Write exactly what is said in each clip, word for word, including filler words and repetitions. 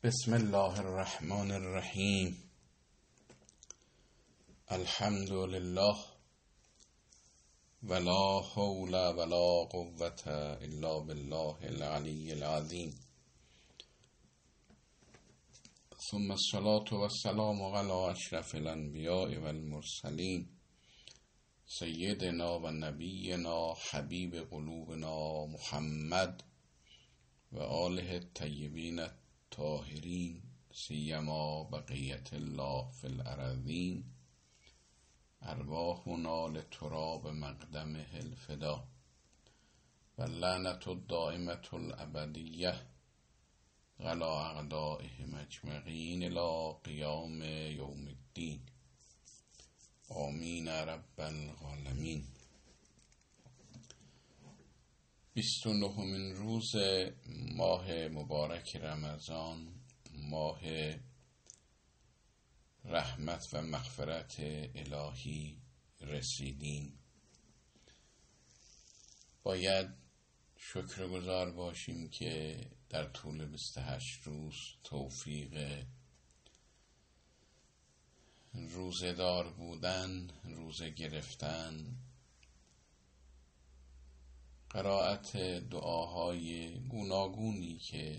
بسم الله الرحمن الرحیم. الحمد لله ولا حول ولا قوة الا بالله العلی العظیم. ثم الصلاة والسلام على اشرف الانبیاء والمرسلین سیدنا و نبینا حبیب قلوبنا محمد و آله الطیبین الطاهرین سیما بقیت الله فی الارضین. ارواحنا لتراب مقدمه الفدا و لعنت الدائمة الابدیه على اعدائهم اجمعین الی قیام یوم الدین. آمین رب العالمین. بیست و نهمین روز ماه مبارک رمضان، ماه رحمت و مغفرت الهی رسیدیم. باید شکرگزار باشیم که در طول بیست و هشت روز توفیق روزه‌دار بودن، روزه گرفتن، قرائت دعاهای گوناگونی که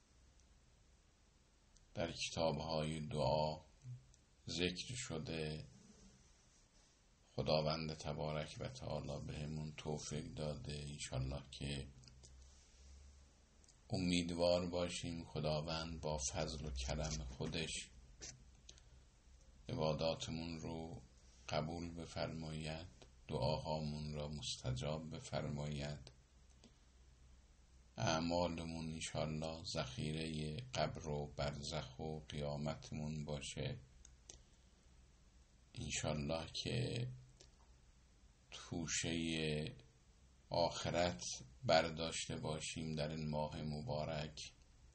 در کتابهای دعا ذکر شده، خداوند تبارک و تعالی بهمون توفیق داده. انشالله که امیدوار باشیم خداوند با فضل و کرم خودش عباداتمون رو قبول بفرماید، دعاهامون را مستجاب بفرماید، اعمالمون انشالله ذخیره قبر و برزخ و قیامتمون باشه. انشالله که توشه آخرت برداشته باشیم در این ماه مبارک.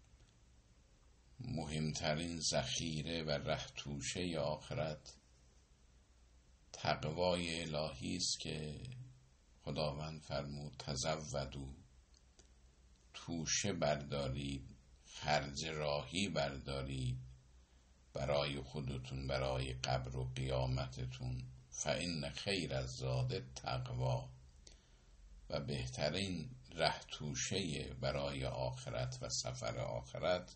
مهمترین ذخیره و ره توشه آخرت تقوای الهی است که خداوند فرمود تزودوا، توشه بردارید، خرج راهی بردارید برای خودتون، برای قبر و قیامتتون. فإن خیر الزاد تقوا، و بهترین ره توشه برای آخرت و سفر آخرت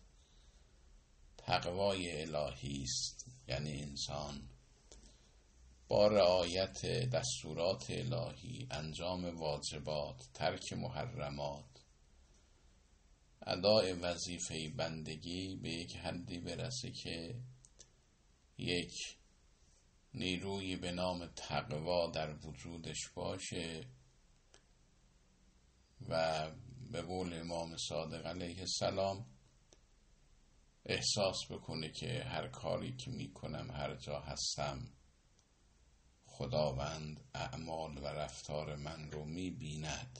تقوای الهی است. یعنی انسان با رعایت دستورات الهی، انجام واجبات، ترک محرمات، ادای وظیفه بندگی به یک حدی برسه که یک نیروی به نام تقوا در وجودش باشه و به قول امام صادق علیه السلام احساس بکنه که هر کاری که میکنم، هر جا هستم، خداوند اعمال و رفتار من رو میبیند،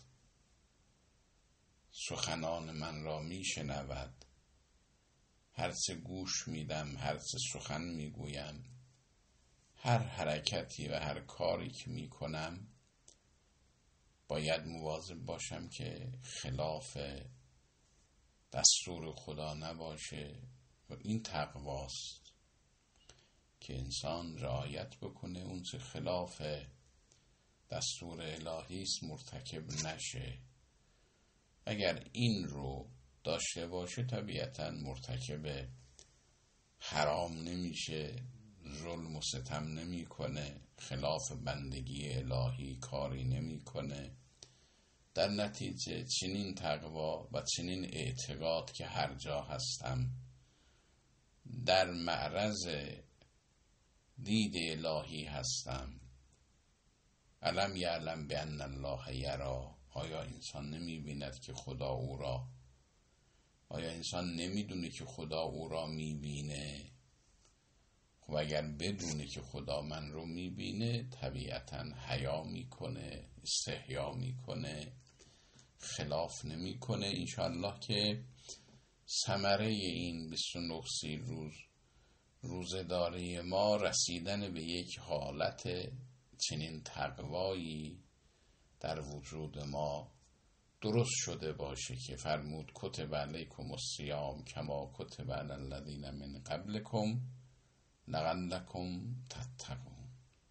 سخنان من را میشنود، هر چه گوش میدم، هر چه سخن میگویم، هر حرکتی و هر کاری که میکنم باید مواظب باشم که خلاف دستور خدا نباشه. و این تقواست که انسان رعایت بکنه، اون چه خلاف دستور الهی است مرتکب نشه. اگر این رو داشته باشه طبیعتاً مرتکب حرام نمیشه، ظلم و ستم نمیکنه، خلاف بندگی الهی کاری نمیکنه. در نتیجه چنین تقوا و چنین اعتقاد که هر جا هستم در معرض دید الهی هستم. الم یعلم بان الله یری، آیا انسان نمی بیند که خدا او را؟ آیا انسان نمیدونه که خدا او را می بینه؟ خب اگر بدونه که خدا من رو می بینه طبیعتاً حیا میکنه، استحیا میکنه، خلاف نمیکنه. انشالله که ثمره این بیست و نه سی روز روزه‌داری ما رسیدن به یک حالت چنین تقوایی در وجود ما درست شده باشه که فرمود کتب علیکم الصیام کما کتب علی الذین من قبلکم لعلکم تتقون.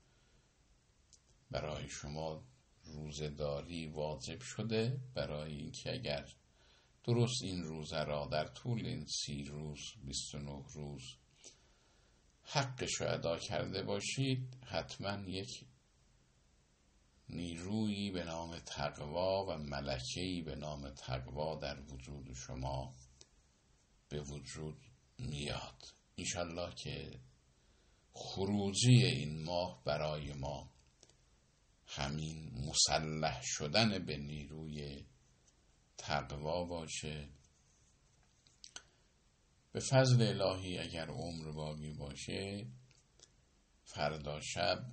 برای شما روزه‌داری واجب شده برای اینکه اگر درست این روزه را در طول این سی روز بیست و نه روز حقش رو ادا کرده باشید، حتما یک نیرویی به نام تقوا و ملکه‌ای به نام تقوا در وجود شما به وجود میاد. انشالله که خروجی این ماه برای ما همین مسلح شدن به نیروی تقوا باشه. به فضل الهی اگر عمر باقی باشه فردا شب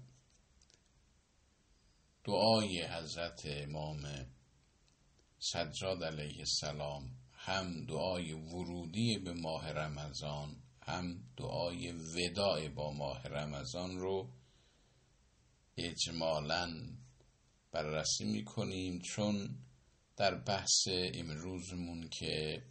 دعای حضرت امام سجاد علیه السلام، هم دعای ورودی به ماه رمضان هم دعای وداع با ماه رمضان رو اجمالاً بررسی میکنیم، چون در بحث امروزمون که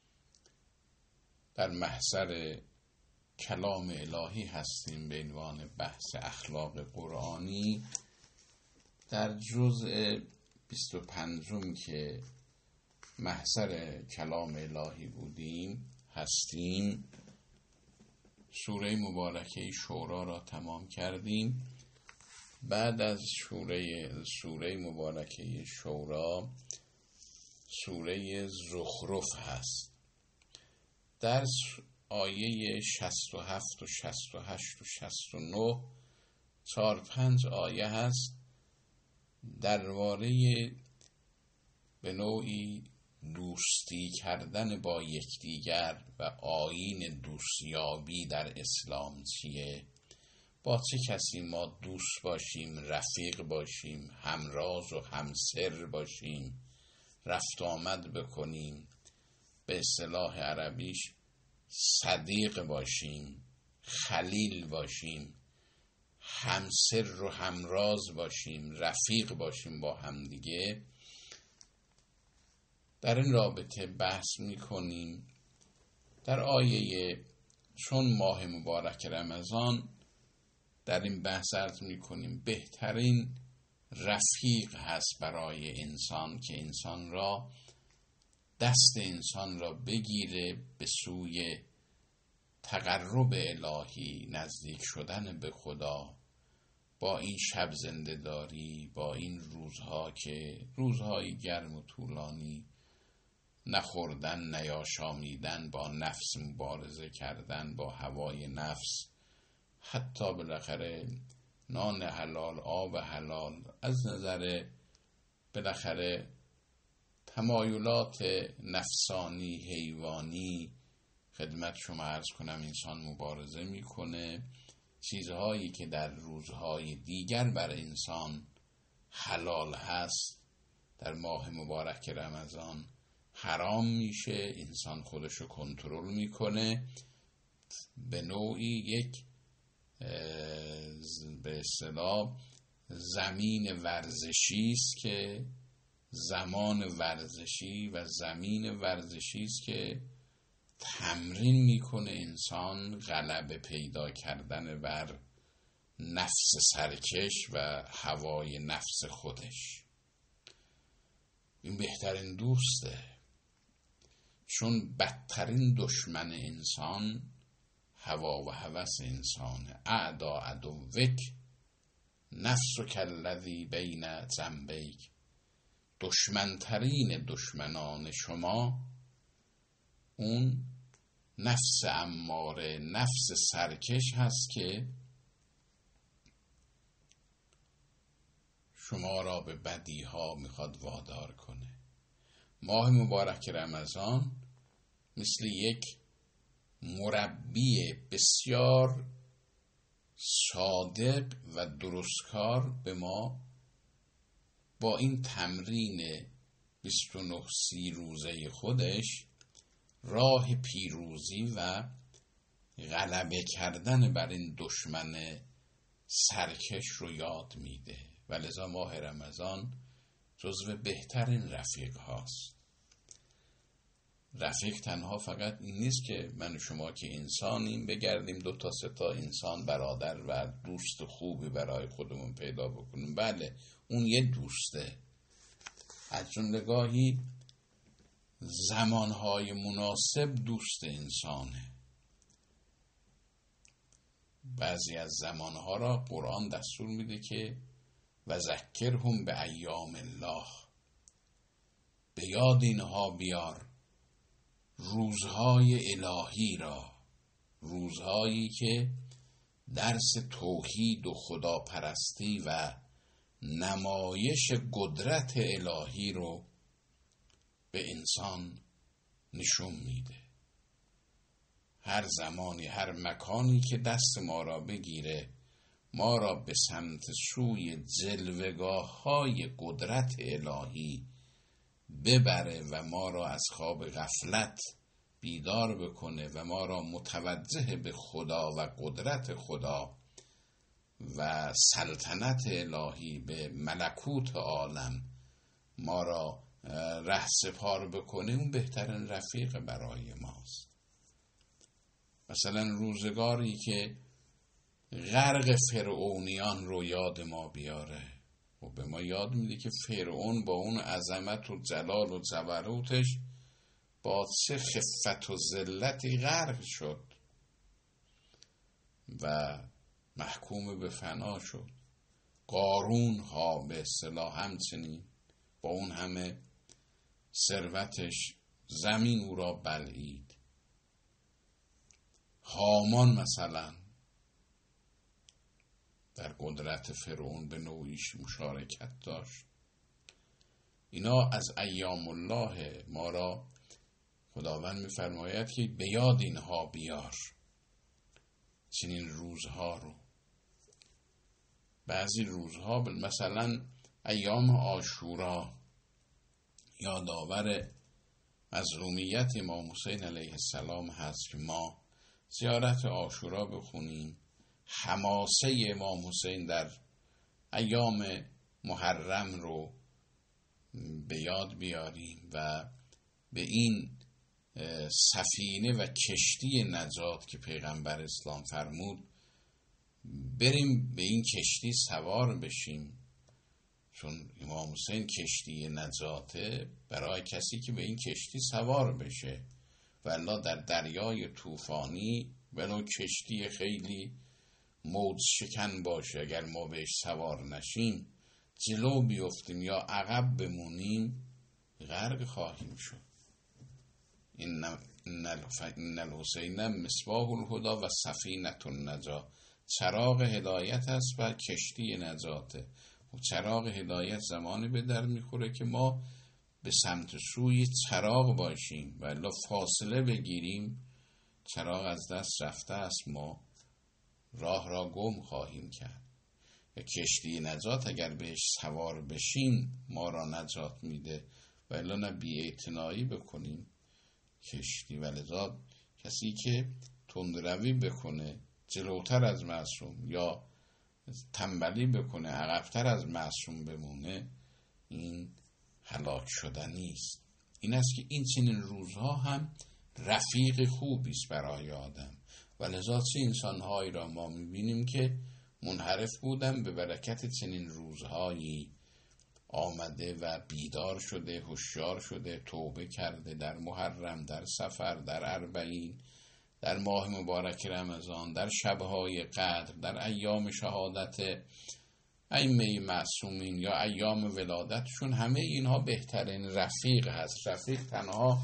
در محضر کلام الهی هستیم به عنوان بحث اخلاق قرآنی، در جزء بیست و پنجم که محضر کلام الهی بودیم هستیم، سوره مبارکه شورا را تمام کردیم. بعد از سوره سوره مبارکه شورا سوره زخرف هست. در آیه شصت و هفت و شصت و هشت و شصت و نه چار پنج آیه هست درباره به نوعی دوستی کردن با یکدیگر و آیین دوستیابی در اسلام چیه، با چه کسی ما دوست باشیم، رفیق باشیم، همراز و همسر باشیم، رفت آمد بکنیم، به اصطلاح عربیش صدیق باشیم، خلیل باشیم، همسر و همراز باشیم، رفیق باشیم با همدیگه. در این رابطه بحث میکنیم. در آیه چون ماه مبارک رمضان در این بحث عرض میکنیم بهترین رفیق هست برای انسان که انسان را دست انسان را بگیره به سوی تقرب الهی، نزدیک شدن به خدا. با این شب زنده داری، با این روزها که روزهای گرم و طولانی، نخوردن، نیاشامیدن، با نفس مبارزه کردن، با هوای نفس، حتی بالاخره نان حلال، آب حلال، از نظر بالاخره تمایلات نفسانی حیوانی خدمت شما عرض کنم انسان مبارزه میکنه. چیزهایی که در روزهای دیگر بر انسان حلال هست در ماه مبارک رمضان حرام میشه. انسان خودشو کنترل میکنه، به نوعی یک به اصطلاح زمین ورزشی است که زمان ورزشی و زمین ورزشی است که تمرین میکنه انسان غلبه پیدا کردن بر نفس سرکش و هوای نفس خودش. این بهترین دوسته، چون بدترین دشمن انسان هوا و هوس انسانه. اعدا عدوک نفسک الذی بین جنبیک، دشمنترین دشمنان شما اون نفس اماره، نفس سرکش هست که شما را به بدی ها میخواد وادار کنه. ماه مبارک رمضان مثل یک مربی بسیار صادق و درستکار به ما با این تمرین بیست و نه سی روزه خودش راه پیروزی و غلبه کردن بر این دشمن سرکش رو یاد میده. و لذا ماه رمضان جزو بهترین رفیق هاست. رفیق تنها فقط این نیست که من و شما که انسانیم بگردیم دو تا سه تا انسان برادر و دوست خوبی برای خودمون پیدا بکنیم. بله اون یه دوسته، از جمله گاهی زمانهای مناسب دوست انسانه. بعضی از زمانها را قرآن دستور میده که و ذکرهم به ایام الله، به یاد اینها بیار روزهای الهی را، روزهایی که درس توحید و خداپرستی و نمایش قدرت الهی رو به انسان نشون میده. هر زمانی هر مکانی که دست ما را بگیره، ما را به سمت سوی جلوگاه های قدرت الهی ببره و ما را از خواب غفلت بیدار بکنه و ما را متوجه به خدا و قدرت خدا و سلطنت الهی، به ملکوت عالم ما را ره سپار بکنه، اون بهترین رفیق برای ماست. مثلا روزگاری که غرق فرعونیان رو یاد ما بیاره و به ما یاد میده که فرعون با اون عظمت و جلال و جبروتش با چه خفت و ذلتی غرق شد و محکوم به فنا شد. قارون ها به اصطلاح همچنین با اون همه ثروتش زمین او را بلعید. هامان مثلا در قدرت فرعون به نوعیش مشارکت داشت. اینا از ایام الله ما را خداوند می‌فرماید که به یاد اینها بیار، چنین روزها رو. بعضی روزها مثلا ایام عاشورا یادآور مظلومیت امام حسین علیه السلام هست که ما زیارت عاشورا بخونیم، حماسه امام حسین در ایام محرم رو به یاد بیاریم و به این سفینه و کشتی نجات که پیغمبر اسلام فرمود بریم به این کشتی سوار بشیم، چون امام حسین کشتی نجاته برای کسی که به این کشتی سوار بشه. والله در دریای طوفانی ولو کشتی خیلی موج شکن باشه، اگر ما بهش سوار نشیم، جلو بیفتیم یا عقب بمونیم، غرق خواهیم شد. این این الحسین مصباح الهدی و سفینة النجاة، چراغ هدایت است و کشتی نجاته. و چراغ هدایت زمانی به در میخوره که ما به سمت سوی چراغ باشیم و الا فاصله بگیریم، چراغ از دست رفته است، ما راه را گم خواهیم کرد. و کشتی نجات اگر بهش سوار بشیم ما را نجات میده و الا نه بی‌اعتنایی بکنیم کشتی. ولذا کسی که تندروی بکنه جلوتر از معصوم یا تنبلی بکنه عقبتر از معصوم بمونه، این هلاک شدنی است. این است که این چنین روزها هم رفیق خوبی است برای آدم. ولذا چه انسانهایی را ما میبینیم که منحرف بودن، به برکت چنین روزهایی آمده و بیدار شده، هوشیار شده، توبه کرده، در محرم، در سفر، در اربعین، در ماه مبارک رمضان، در شبهای قدر، در ایام شهادت ائمه معصومین یا ایام ولادتشون، همه اینها بهترین رفیق هست. رفیق تنها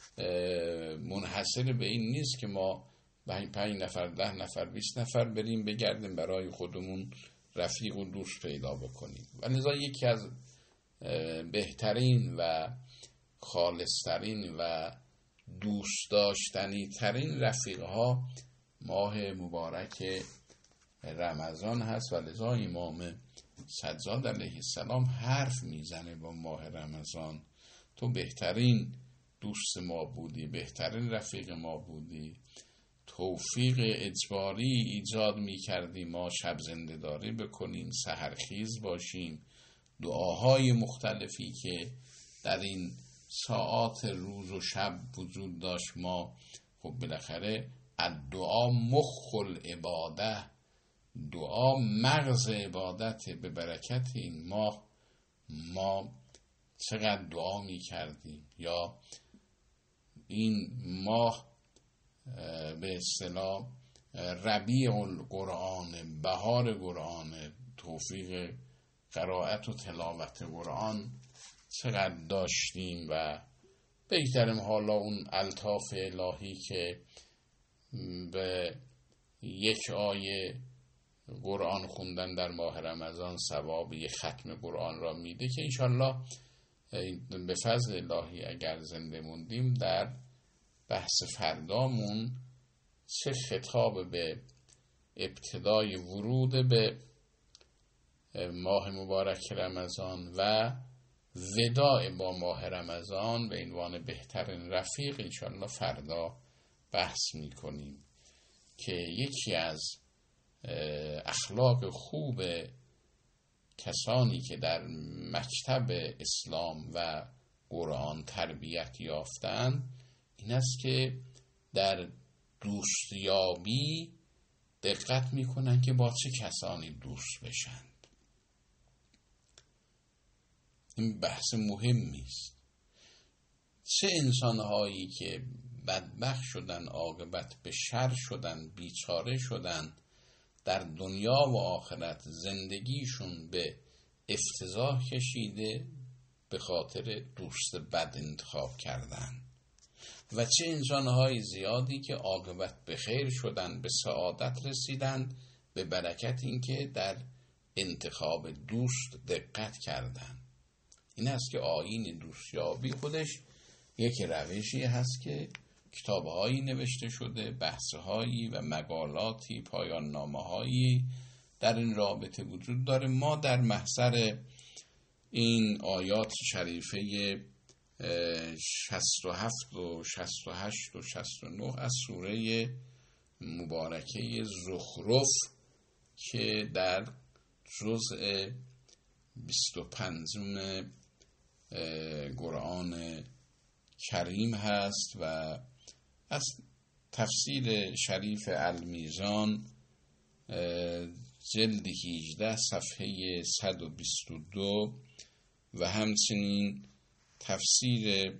منحصر به این نیست که ما پنج نفر، ده نفر، بیست نفر بریم بگردیم برای خودمون رفیق و دوست پیدا بکنیم. و لذا یکی از بهترین و خالصترین و دوست داشتنی ترین رفیق ها ماه مبارک رمضان هست. و لذا امام سجاد علیه السلام حرف میزنه با ماه رمضان: تو بهترین دوست ما بودی، بهترین رفیق ما بودی، توفیق اجباری ایجاد می کردی ما شب زنده داری بکنیم، سحرخیز باشیم، دعاهای مختلفی که در این ساعات روز و شب وجود داشت. ما خب بالاخره الدعا مخ العباده، دعا مغز عبادت. به برکت این ماه ما چقدر دعا می کردیم، یا این ماه به اصطلاح ربیع القرآن، بهار قرآن، توفیق قرائت و تلاوت قرآن چقدر داشتیم و بگذاریم حالا اون الطاف الهی که به یک آیه قرآن خوندن در ماه رمضان ثواب یک ختم قرآن را میده که انشالله به فضل الهی اگر زنده موندیم در بحث فردامون چه خطاب به ابتدای ورود به ماه مبارک رمضان و وداع با ماه رمضان به عنوان بهترین رفیق انشالله فردا بحث میکنیم که یکی از اخلاق خوب کسانی که در مکتب اسلام و قرآن تربیت یافتند این است که در دوستیابی دقت میکنن که با چه کسانی دوست بشند. این بحث مهمی است. چه انسانهایی که بدبخت شدن، عاقبت به شر شدن، بیچاره شدن، در دنیا و آخرت زندگیشون به افتضاح کشیده به خاطر دوست بد انتخاب کردن، و چه انسانهای زیادی که عاقبت به خیر شدن، به سعادت رسیدن به برکت اینکه در انتخاب دوست دقت کردن. این است که آیین دوستیابی خودش یک روشی هست که کتابهایی نوشته شده، بحثهایی و مقالاتی، پایان نامه‌هایی در این رابطه وجود داره. ما در محضر این آیات شریفه شصت و هفت و شصت و هشت و شصت و نه از سوره مبارکه زخرف که در جزء بیست و پنجم قرآن کریم هست و از تفسیر شریف المیزان جلد هجده صفحه صد و بیست و دو و همچنین تفسیر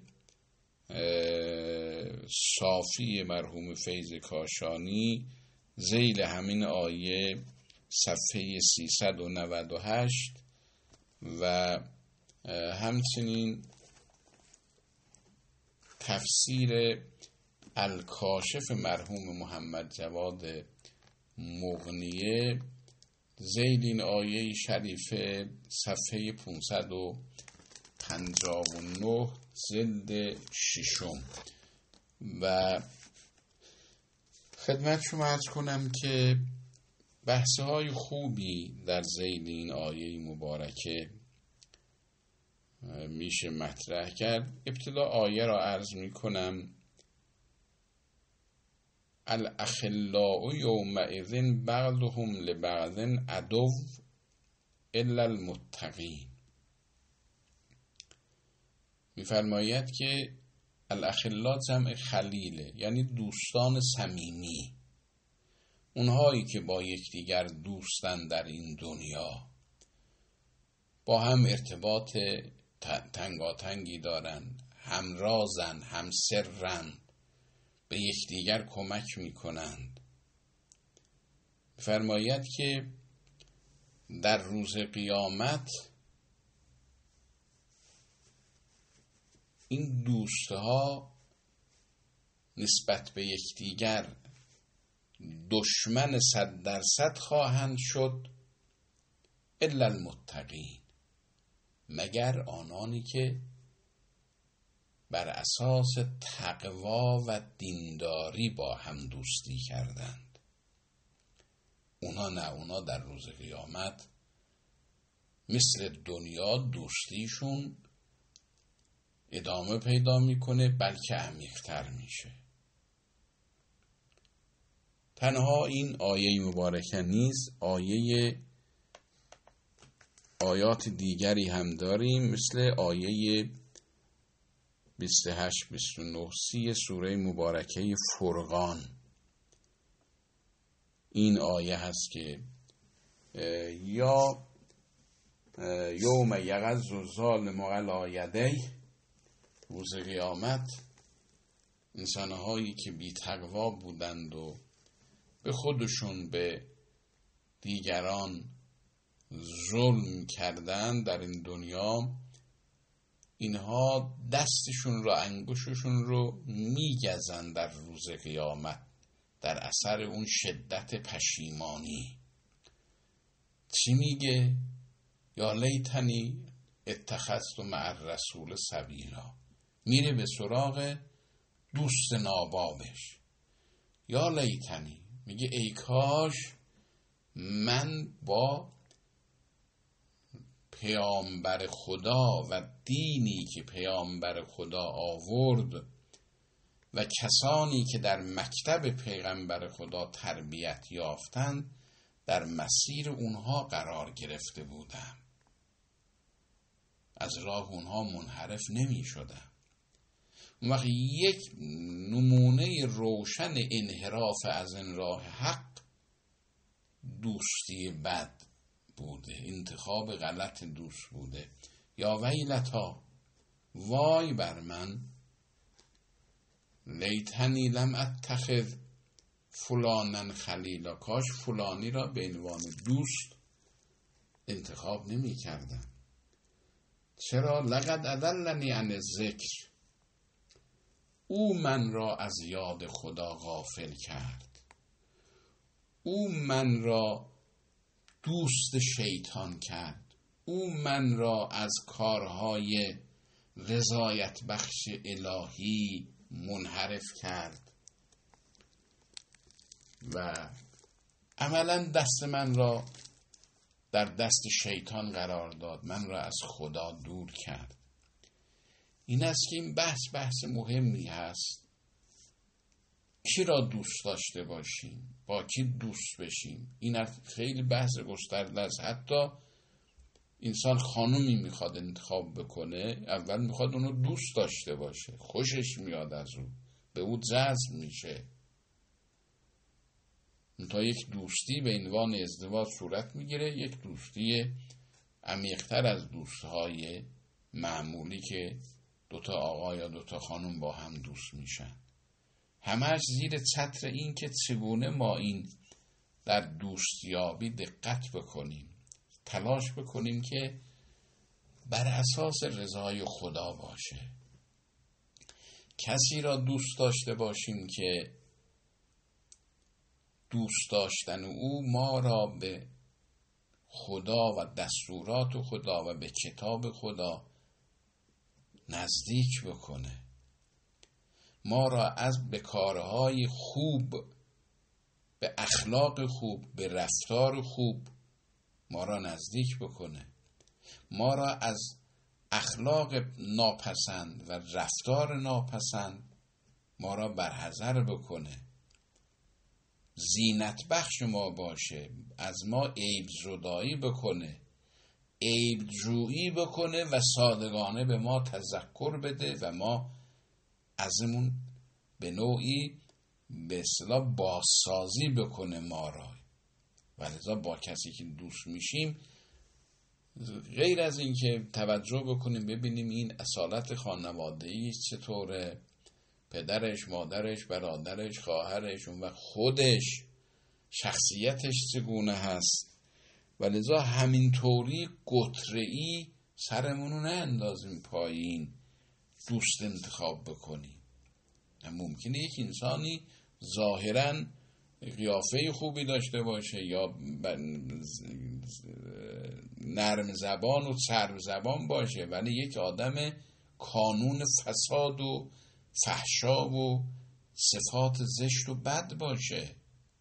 صافی مرحوم فیض کاشانی ذیل همین آیه صفحه سیصد و نود و هشت و همچنین تفسیر الکاشف مرحوم محمد جواد مغنیه ذیل این آیه شریفه صفحه پانصد و پنجاه و نه جلد ششم. و خدمت شما عرض کنم که بحث‌های خوبی در ذیل این آیه مبارکه میشه مطرح کرد. ابتدا آیه را عرض میکنم: الاخلاء یومئذ بعضهم لبعض عدو الا المتقین. میفرماید که الاخلاء جمع خلیله، یعنی دوستان صمیمی، اونهایی که با یکدیگر دوستن در این دنیا، با هم ارتباط تنگاتنگی دارن، همرازن، همسرن، به یکدیگر کمک میکنند. فرماید که در روز قیامت این دوستها نسبت به یکدیگر دشمن صد درصد خواهند شد الا المتقین، مگر آنانی که بر اساس تقوا و دینداری با هم دوستی کردند. اونا نه، اونا در روز قیامت مثل دنیا دوستیشون ادامه پیدا میکنه، بلکه عمیق‌تر میشه. تنها این آیه مبارکه نیز، آیه آیات دیگری هم داریم، مثل آیه بیست و هشت بیست و نه سی سوره مبارکه فرقان. این آیه هست که یا یوم یغض الظالم علی یدیه، روز قیامت انسانهایی که بی تقوا بودند و به خودشون به دیگران ظلم کردند در این دنیا، اینها دستشون رو، انگشتشون رو میگزن در روز قیامت در اثر اون شدت پشیمانی. چی میگه؟ یا لیتنی اتخذت مع الرسول سبیلا. میره به سراغ دوست نابابش. یا لیتنی، میگه ای کاش من با پیامبر خدا و دینی که پیامبر خدا آورد و کسانی که در مکتب پیغمبر خدا تربیت یافتند در مسیر اونها قرار گرفته بودم، از راه اونها منحرف نمی شدم. اون وقت یک نمونه روشن انحراف از این راه حق دوستی بد بوده، انتخاب غلط دوست بوده. یا ویلتا، وای بر من، لیتنی لم اتخذ فلانن خلیلا، کاش فلانی را به عنوان دوست انتخاب نمی کردم. چرا؟ لقد اضلنی عن الذکر، او من را از یاد خدا غافل کرد، او من را دوست شیطان کرد، او من را از کارهای رضایت بخش الهی منحرف کرد و عملا دست من را در دست شیطان قرار داد، من را از خدا دور کرد. این است که این بحث بحث مهمی هست. کی را دوست داشته باشیم، با کی دوست بشیم، این خیلی بحث گسترده است. حتی انسان خانومی میخواد انتخاب بکنه، اول میخواد اونو دوست داشته باشه، خوشش میاد از او، به او جذب میشه تا یک دوستی به عنوان ازدواج صورت میگیره، یک دوستی عمیق‌تر از دوستهای معمولی که دوتا آقا یا دوتا خانم با هم دوست میشن. همش زیر چتر این که چگونه ما این در دوستیابی دقت بکنیم، تلاش بکنیم که بر اساس رضای خدا باشه. کسی را دوست داشته باشیم که دوست داشتن او ما را به خدا و دستورات خدا و به کتاب خدا نزدیک بکنه، ما را از به کارهای خوب، به اخلاق خوب، به رفتار خوب ما را نزدیک بکنه، ما را از اخلاق ناپسند و رفتار ناپسند ما را برحذر بکنه، زینت بخش ما باشه، از ما عیب زدایی بکنه، عیب جویی بکنه و صادقانه به ما تذکر بده و ما ازمون به نوعی به اصطلاح بازسازی بکنه ما را. ولذا با کسی که دوست میشیم، غیر از این که توجه بکنیم ببینیم این اصالت خانوادگی چطوره، پدرش، مادرش، برادرش، خواهرش و خودش شخصیتش چگونه هست، ولذا همینطوری قطره‌ای سرمونو نه اندازیم پایین دوست انتخاب بکنیم. ممکنه یک انسانی ظاهراً قیافه خوبی داشته باشه یا نرم زبان و چرب زبان باشه، ولی یک آدم کانون فساد و فحشا و صفات زشت و بد باشه،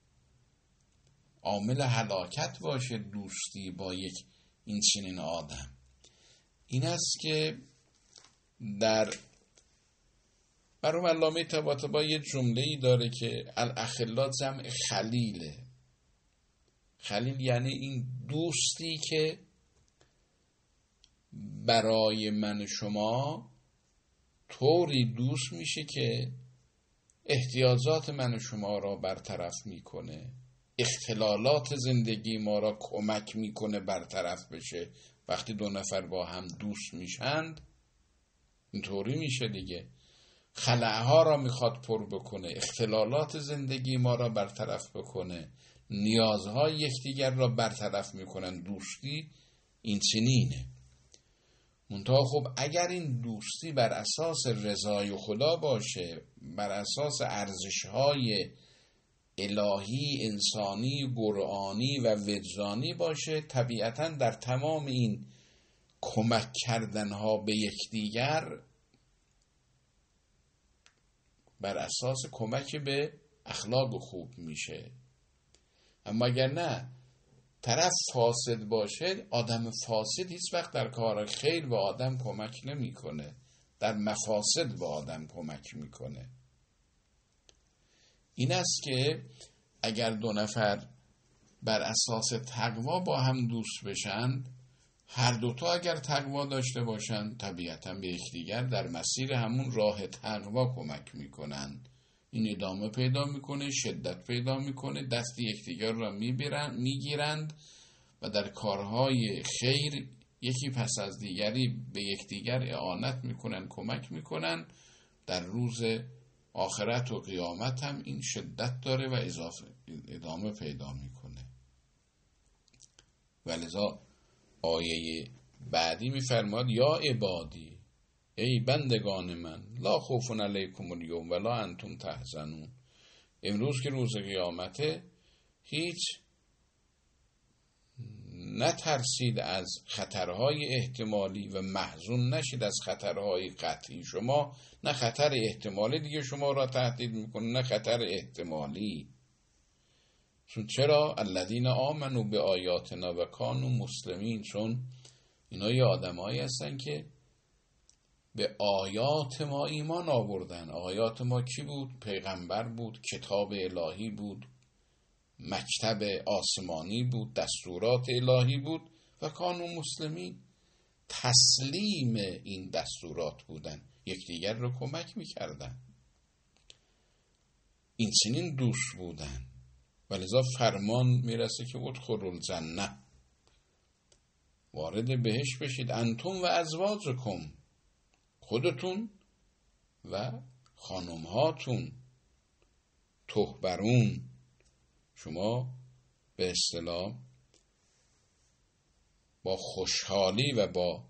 عامل هلاکت باشه دوستی با یک این چنین آدم. این است که در برام علامه طباطبایی یه جمله‌ای داره که الاخلا جمع خلیله. خلیل یعنی این دوستی که برای من شما طوری دوست میشه که احتیاجات من شما را برطرف میکنه، اختلالات زندگی ما را کمک میکنه برطرف بشه. وقتی دو نفر با هم دوست میشند اینطوری میشه دیگه. خلأها را میخواد پر بکنه، اختلالات زندگی ما را برطرف بکنه، نیازهای یکدیگر را برطرف میکنن. دوستی این چنینه. منتها خب اگر این دوستی بر اساس رضای خدا باشه، بر اساس ارزش‌های الهی، انسانی، قرآنی و وجدانی باشه، طبیعتاً در تمام این کمک کردنها به یکدیگر بر اساس کمک به اخلاق خوب میشه. اما اگر نه، طرف فاسد باشه، آدم فاسد هیچ وقت در کار خیر به آدم کمک نمیکنه، در مفاسد به آدم کمک میکنه. این است که اگر دو نفر بر اساس تقوا با هم دوست بشن، هر دوتا اگر تقوا داشته باشن، طبیعتا به یکدیگر در مسیر همون راه تقوا کمک میکنن. این ادامه پیدا میکنه، شدت پیدا میکنه، دست یکدیگر را میبرن میگیرند و در کارهای خیر یکی پس از دیگری به یکدیگر اعانت میکنن، کمک میکنن. در روز آخرت و قیامت هم این شدت داره و اضافه ادامه پیدا میکنه. ولذا آیه بعدی میفرماد یا عبادی، ای بندگان من، لا خوف علیکم الیوم ولا انتم تحزنون. امروز که روز قیامته، هیچ نترسید از خطرهای احتمالی و محزون نشید از خطرهای قطعی. شما نه خطر احتمالی دیگه شما را تهدید میکنه، نه خطر احتمالی. چون چرا؟ الذین آمنوا به آیاتنا و کانوا مسلمین. چون اینا یه آدمایی هستن که به آیات ما ایمان آوردن. آیات ما کی بود؟ پیغمبر بود، کتاب الهی بود، مکتب آسمانی بود، دستورات الهی بود. و کانوا مسلمین، تسلیم این دستورات بودن، یکدیگر رو کمک میکردن، این چنین دوست بودن. ولذا فرمان میرسه که ادخلوا الجنه، وارد بهشت بشید، انتم و ازواجکم، خودتون و خانمهاتون، تحبرون، شما به اصطلاح با خوشحالی و با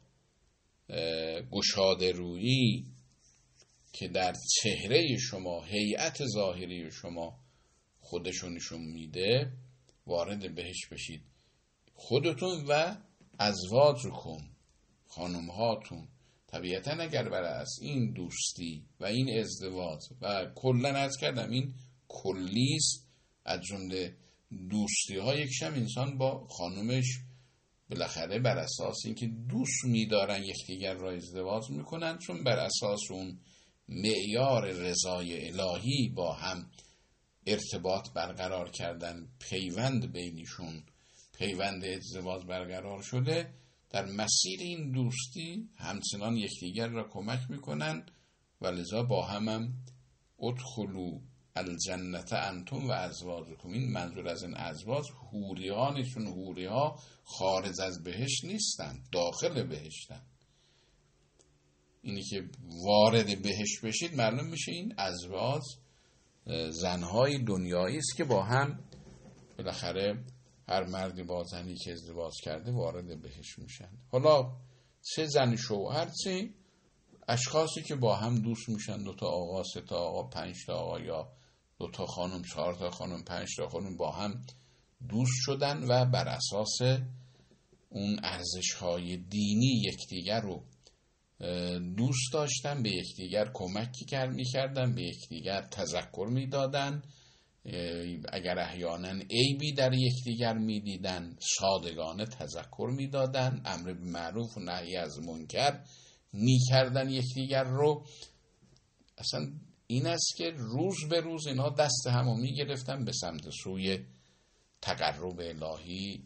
گشاده رویی که در چهره شما، هیئت ظاهری شما خودشونشون میده، وارد بهشت بشید، خودتون و ازواجکم، خانمهاتون. طبیعتا اگر برای از این دوستی و این ازدواج و کلن از کردم این کلیست، از جمله دوستی ها، یکشم انسان با خانمش بالاخره بر اساس اینکه دوست میدارن یکدیگر را ازدواج میکنن، چون بر اساس اون معیار رضای الهی با هم ارتباط برقرار کردن، پیوند بینشون، پیوند ازدواج برقرار شده. در مسیر این دوستی همچنان یکدیگر را کمک میکنن و لذا با هم هم ادخلوا الجنه انتم و ازواجکم. این منظور از این ازواج حوری ها نیستن، حوری ها خارج از بهشت نیستن، داخل بهشتن. اینی که وارد بهشت بشید، معلوم میشه این ازواج زنهای دنیایی است که با هم بالاخره هر مردی با زنی که ازدواج کرده وارد بهشت میشن. حالا چه زن شوهر، چه اشخاصی که با هم دوست میشن، دو تا آقا، سه تا آقا، پنج تا آقا، یا دو تا خانم، چهار تا خانم، پنج تا خانم با هم دوست شدن و بر اساس اون ارزش‌های دینی یکدیگر رو دوست داشتن، به یکدیگر کمکی کرد میکردن، به یکدیگر تذکر میدادن، اگر احیانا عیبی در یکدیگر میدیدن صادقانه تذکر میدادن، امر به معروف و نهی از منکر میکردن یکدیگر رو. اصلا این است که روز به روز اینها دست همو میگرفتن به سمت سوی تقرب الهی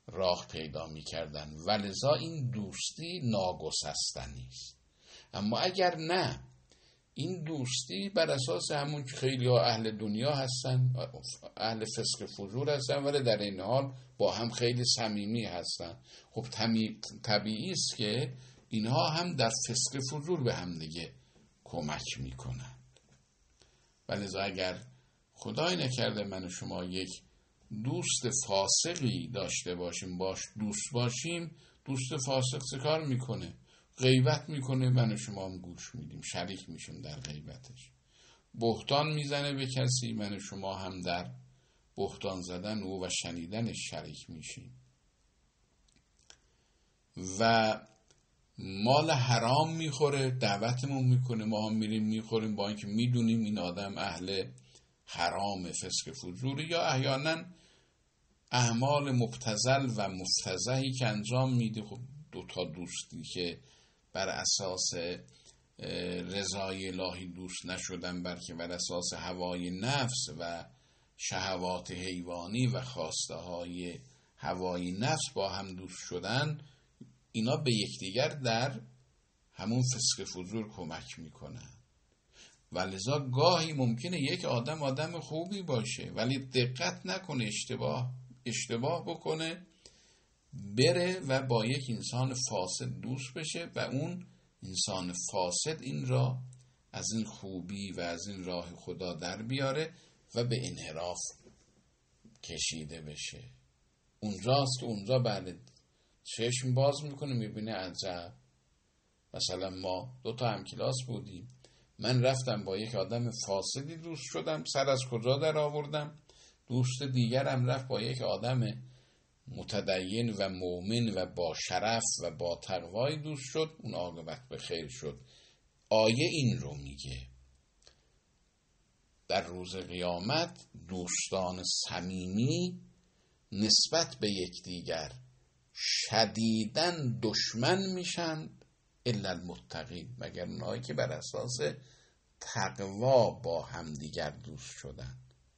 راه پیدا میکردن و لذا این دوستی ناگسستنی است. اما اگر نه، این دوستی بر اساس همون که خیلی ها اهل دنیا هستن، اهل فسق فجور هستن، ولی در این حال با هم خیلی صمیمی هستن، خب طبیعی است که اینها هم در فسق فجور به هم دیگه کمک میکنن. ولی اگر خدای نکرده من و شما یک دوست فاسقی داشته باشیم، باش دوست باشیم، دوست فاسق چه کار میکنه؟ غیبت میکنه، من و شما هم گوش میدیم، شریک میشیم در غیبتش. بهتان میزنه به کسی، من و شما هم در بهتان زدن او و شنیدنش شریک میشیم. و مال حرام میخوره، دعوتمون میکنه، ما هم میریم میخوریم، با اینکه میدونیم این آدم اهل حرام فسق فجوری، یا احیانا اعمال مبتذل و مفتضحی که انجام میده. خب دوتا دوستی که بر اساس رضای الهی دوست نشدن، بلکه بر اساس هوای نفس و شهوات حیوانی و خواسته های هوای نفس با هم دوست شدن، اینا به یکدیگر در همون فسق فجور کمک میکنن. ولذا گاهی ممکنه یک آدم آدم خوبی باشه ولی دقت نکنه، اشتباه اشتباه بکنه، بره و با یک انسان فاسد دوست بشه و اون انسان فاسد این را از این خوبی و از این راه خدا در بیاره و به انحراف کشیده بشه. اونجاست که اونجا بعد چشم باز میکنه، میبینه عجب، مثلا ما دو تا هم کلاس بودیم، من رفتم با یک آدم فاسدی دوست شدم، سر از کجا در آوردم؟ دوست دیگرم رفت با یک آدم متدین و مؤمن و با شرف و با تقوای دوست شد، اون عاقبت به خیر شد. آیه این رو میگه در روز قیامت دوستان صمیمی نسبت به یکدیگر شدیداً دشمن میشن، الا المتقین، مگر اونایی که بر اساس تقوا با همدیگر دوست شدن.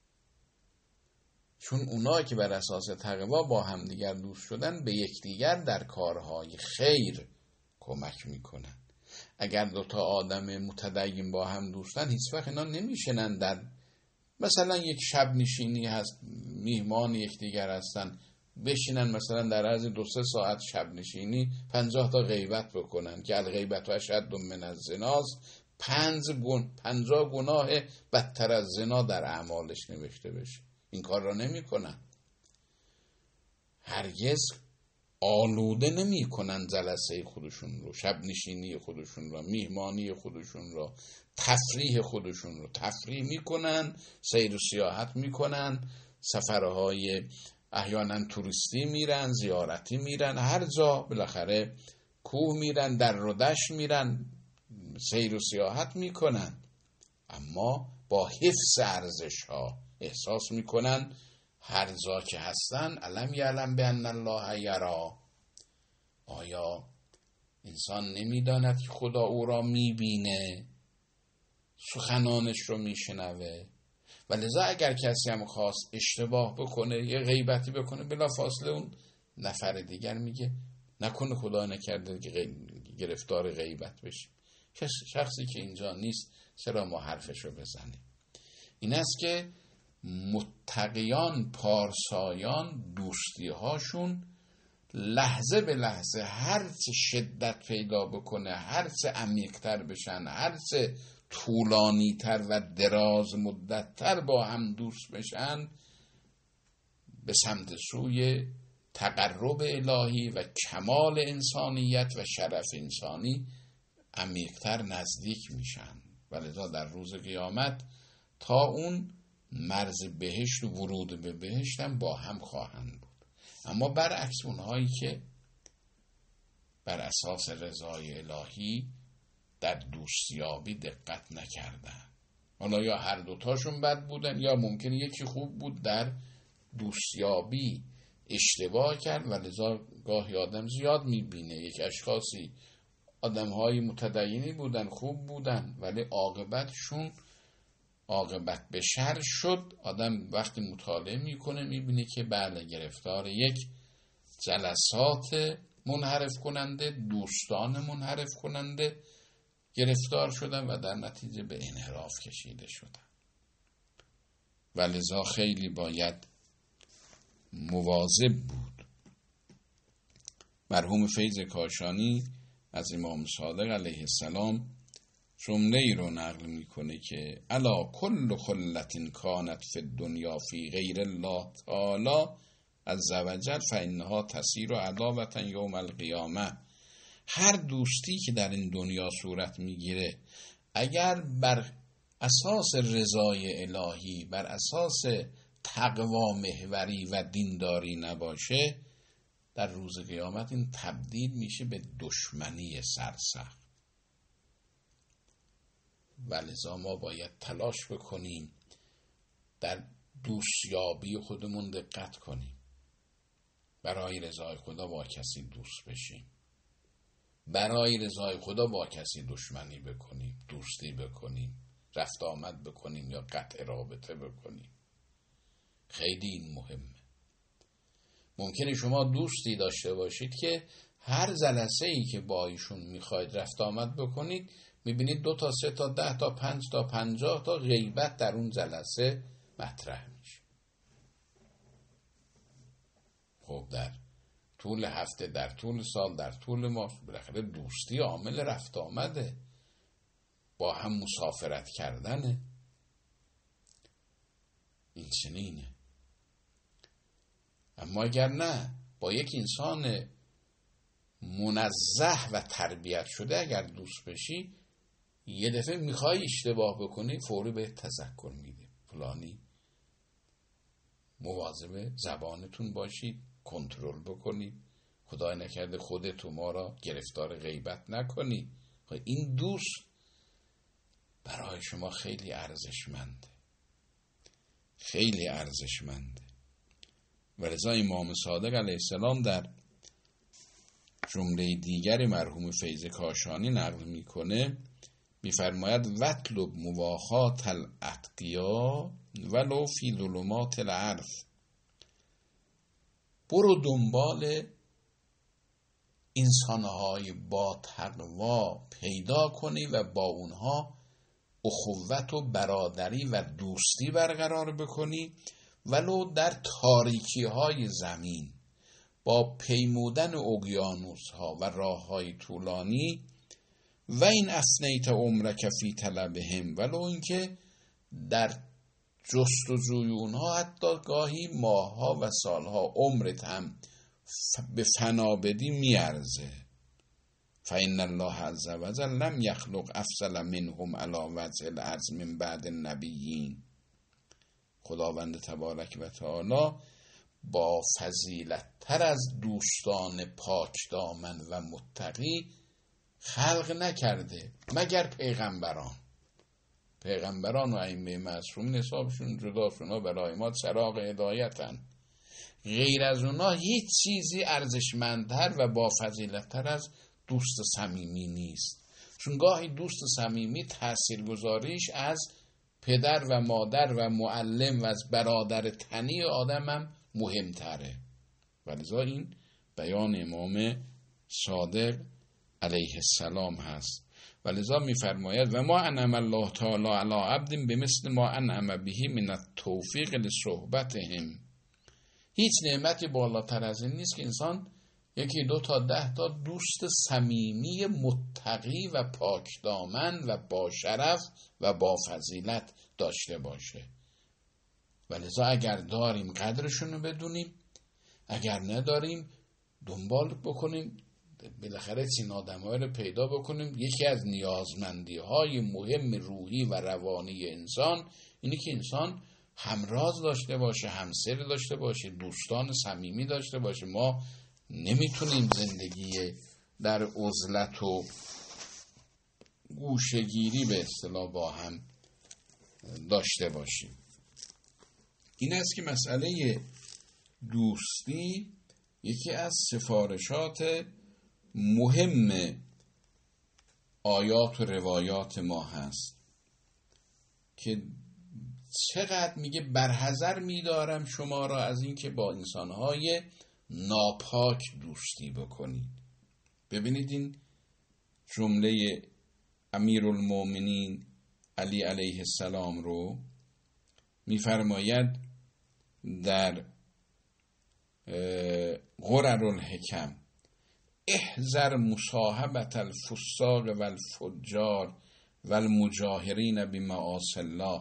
چون اونایی که بر اساس تقوا با همدیگر دوست شدن به یکدیگر در کارهای خیر کمک میکنن. اگر دوتا آدم متدین با هم دوستن، هیچ وقت اینا نمیشنن در مثلا یک شب نشینی هست، میهمان یکدیگر هستن، بشینن مثلا در عرض دو سه ساعت شب نشینی پنجاه تا غیبت بکنن که الغیبت اشد من الزناست، پنج گن پنجاه گناه بدتر از زنا در اعمالش نوشته بشه. این کار را نمی کنن. هرگز آلوده نمی کنن جلسه خودشون رو، شب نشینی خودشون رو، میهمانی خودشون رو، تفریح خودشون رو. تفریح میکنن، سیر و سیاحت میکنن، سفرهای احیانا توریستی میرن، زیارتی میرن، هر جا بالاخره کوه میرن، در رو دشت میرن، سیر و سیاحت میکنن، اما با حفظ ارزش ها احساس میکنن هر جا که هستن علم یعلم بان الله یرا. آیا انسان نمیداند که خدا او را میبینه، سخنانش رو میشنوه؟ و لذا اگر کسی هم خواست اشتباه بکنه، یه غیبتی بکنه، بلا فاصله اون نفر دیگر میگه نکنه خدا نکرده که گرفتار غیبت بشیم. شخصی که اینجا نیست چرا ما حرفشو بزنیم؟ این است که متقیان، پارسایان، دوستی هاشون لحظه به لحظه هرچه شدت پیدا بکنه، هرچه عمیق‌تر بشن، هرچه طولانی تر و دراز مدت تر با هم دوست بشن، به سمت سوی تقرب الهی و کمال انسانیت و شرف انسانی عمیق‌تر نزدیک میشن. ولذا در روز قیامت تا اون مرز بهشت و ورود به بهشت هم با هم خواهند بود. اما برعکس اونهایی که بر اساس رضای الهی در دوستیابی دقت نکردن، حالا یا هر دوتاشون بد بودن یا ممکن یکی خوب بود، در دوستیابی اشتباه کرد. و لذا گاهی آدم زیاد میبینه یک اشخاصی آدم‌های متدینی بودن، خوب بودن، ولی عاقبتشون عاقبت به شر شد. آدم وقتی مطالعه میکنه میبینه که بله گرفتار یک جلسات منحرف کننده، دوستان منحرف کننده گرفتار شدن و در نتیجه به انحراف کشیده شدن. و لذا خیلی باید مواظب بود. مرحوم فیض کاشانی از امام صادق علیه السلام جمله ای رو نقل میکنه که الا کل خلت کانت فی الدنیا فی غیر الله تعالی عز وجل فانها تسیر عداوة یوم القیامه. هر دوستی که در این دنیا صورت میگیره اگر بر اساس رضای الهی، بر اساس تقوا محوری و دینداری نباشه، در روز قیامت این تبدیل میشه به دشمنی سرسخت. و لذا ما باید تلاش بکنیم در دوستیابی خودمون دقت کنیم، برای رضای خدا با کسی دوست بشیم، برای رضای خدا با کسی دشمنی بکنیم، دوستی بکنیم، رفت آمد بکنیم یا قطع رابطه بکنیم. خیلی این مهمه. ممکنه شما دوستی داشته باشید که هر جلسه ای که با ایشون میخواید رفت آمد بکنید میبینید دو تا سه تا ده تا پنج تا پنجاه تا غیبت در اون جلسه مطرح میشه. خب در طول هفته، در طول سال، در طول ماه بالاخره دوستی عامل رفت آمده، با هم مسافرت کردنه. این چنینه. اما اگر نه، با یک انسان منزه و تربیت شده اگر دوست بشی، یه دفعه میخوای اشتباه بکنی فوری به تذکر میده، فلانی مواظب زبانتون باشید، کنترل بکنید، خدای نکرده خودت و ما را گرفتار غیبت نکنی. این دوست برای شما خیلی ارزشمنده، خیلی ارزشمنده. و لذا امام صادق علیه السلام در جمله دیگر مرحوم فیض کاشانی نقل میکنه، میفرماید وطلب مواخات الاتقیا ولو فی ظلمات الارض. برو دنبال انسانهای با تقوا پیدا کنی و با اونها اخوت و برادری و دوستی برقرار بکنی، ولو در تاریکی های زمین، با پیمودن اقیانوس ها و راه های طولانی. و این افنیت عمرک فی طلبهم، ولو اینکه در جستجوی اونها حتی گاهی ماهها و سالها عمرت هم به فنا بدی میارزه. فإن الله عز وجل لم یخلق افضل منهم علی وجه الارض من بعد النبیین. خداوند تبارک و تعالی با فضیلت تر از دوستان پاک دامن و متقی خلق نکرده مگر پیغمبران. پیغمبران و ائمه معصومین حسابشون جدا، شما برای ما چراغ هدایتن. غیر از اونا هیچ چیزی ارزشمندتر و با فضیلت‌تر از دوست صمیمی نیست. چون گاهی دوست صمیمی تاثیرگذاریش از پدر و مادر و معلم و از برادر تنی آدم هم مهمتره. ولذا این بیان امام صادق علیه السلام هست. ولذا میفرماید و ما انعم الله تعالی علی عبد بمثل ما انعم به من التوفیق لصحبتهم. هیچ نعمتی بالاتر از این نیست که انسان یکی دو تا ده تا دوست صمیمی متقی و پاک دامن و با شرف و با فضیلت داشته باشه. ولذا اگر داریم قدرشونو بدونیم، اگر نداریم دنبال بکنیم، بالاخره این آدم‌ها رو پیدا بکنیم. یکی از نیازمندی‌های مهم روحی و روانی انسان اینه که انسان همراز داشته باشه، همسر داشته باشه، دوستان صمیمی داشته باشه. ما نمیتونیم زندگی در عزلت و گوشه‌گیری به اصطلاح با هم داشته باشیم. این است که مسئله دوستی یکی از سفارشات مهم آیات و روایات ما هست که چقدر میگه برحذر میدارم شما را از این که با انسانهای ناپاک دوستی بکنید. ببینید این جمله امیرالمومنین علی علیه السلام رو میفرماید در غرر الحکم: احذر مصاحبت الفساق و الفجار و المجاهرین بمعاصی الله.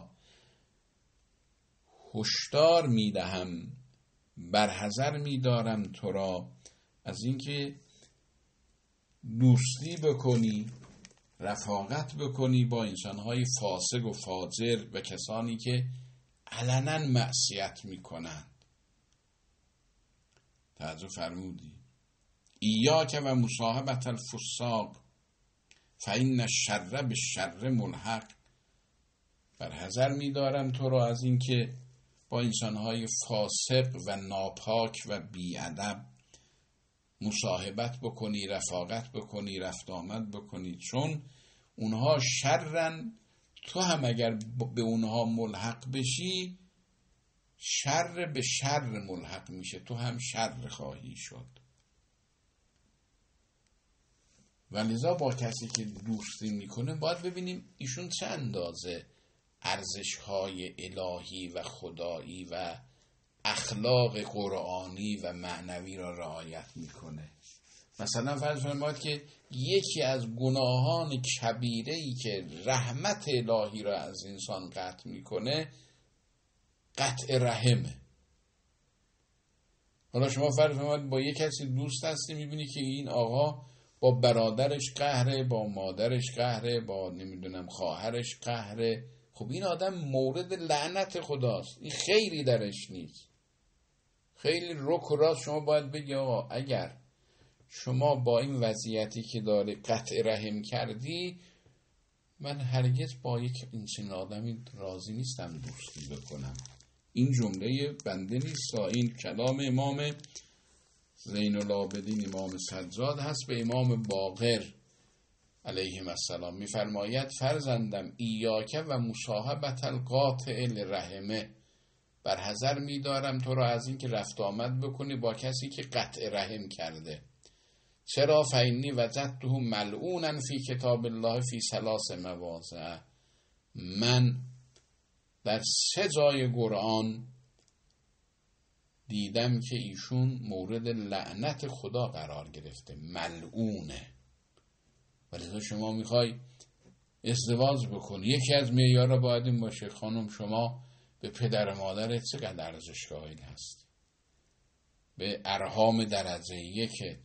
هشدار میدهم، برحذر میدارم تو را از اینکه دوستی بکنی، رفاقت بکنی با انسانهای فاسق و فاجر و کسانی که علنا معصیت میکنند. توجه فرمودی؟ ایاک و مصاحبت الفساق فإن الشر بالشر ملحق. برحذر میدارم تو را از اینکه با انسانهای فاسق و ناپاک و بیادب مصاحبت بکنی، رفاقت بکنی، رفت آمد بکنی، چون اونها شرن، تو هم اگر به اونها ملحق بشی شر به شر ملحق میشه، تو هم شر خواهی شد. و لذا با کسی که دوستی میکنه باید ببینیم ایشون چه اندازه ارزش‌های الهی و خدایی و اخلاق قرآنی و معنوی را رعایت میکنه. مثلا فرض فرمایید که یکی از گناهان کبیره‌ای که رحمت الهی را از انسان قطع میکنه قطع رحمه. حالا شما فرض فرمایید با یک کسی دوست هستی، میبینی که این آقا با برادرش قهره، با مادرش قهره، با نمیدونم خواهرش قهره. خب این آدم مورد لعنت خداست، این خیری درش نیست. خیلی رک و راست شما باید بگی آقا اگر شما با این وضعیتی که داره قطع رحم کردی، من هرگز با یک اینچنین آدمی راضی نیستم دوستی بکنم. این جمله بنده نیست، این کلام امام زین العابدین امام سجاد هست به امام باقر علیهم السلام. میفرماید فرزندم ایاک و مصاحبت القاطع لرحمه، برحذر میدارم تو را از این که رفت آمد بکنی با کسی که قطع رحم کرده. چرا؟ فینی وجدته ملعونا فی کتاب الله فی ثلاث مواضع. من در سه جای قرآن دیدم که ایشون مورد لعنت خدا قرار گرفته، ملعونه. ولی شما میخوای ازدواج بکنی، یکی از معیارها باید این باشه خانم شما به پدر مادرت چقدر ارزش قائل هست، به ارحام درجه یکت.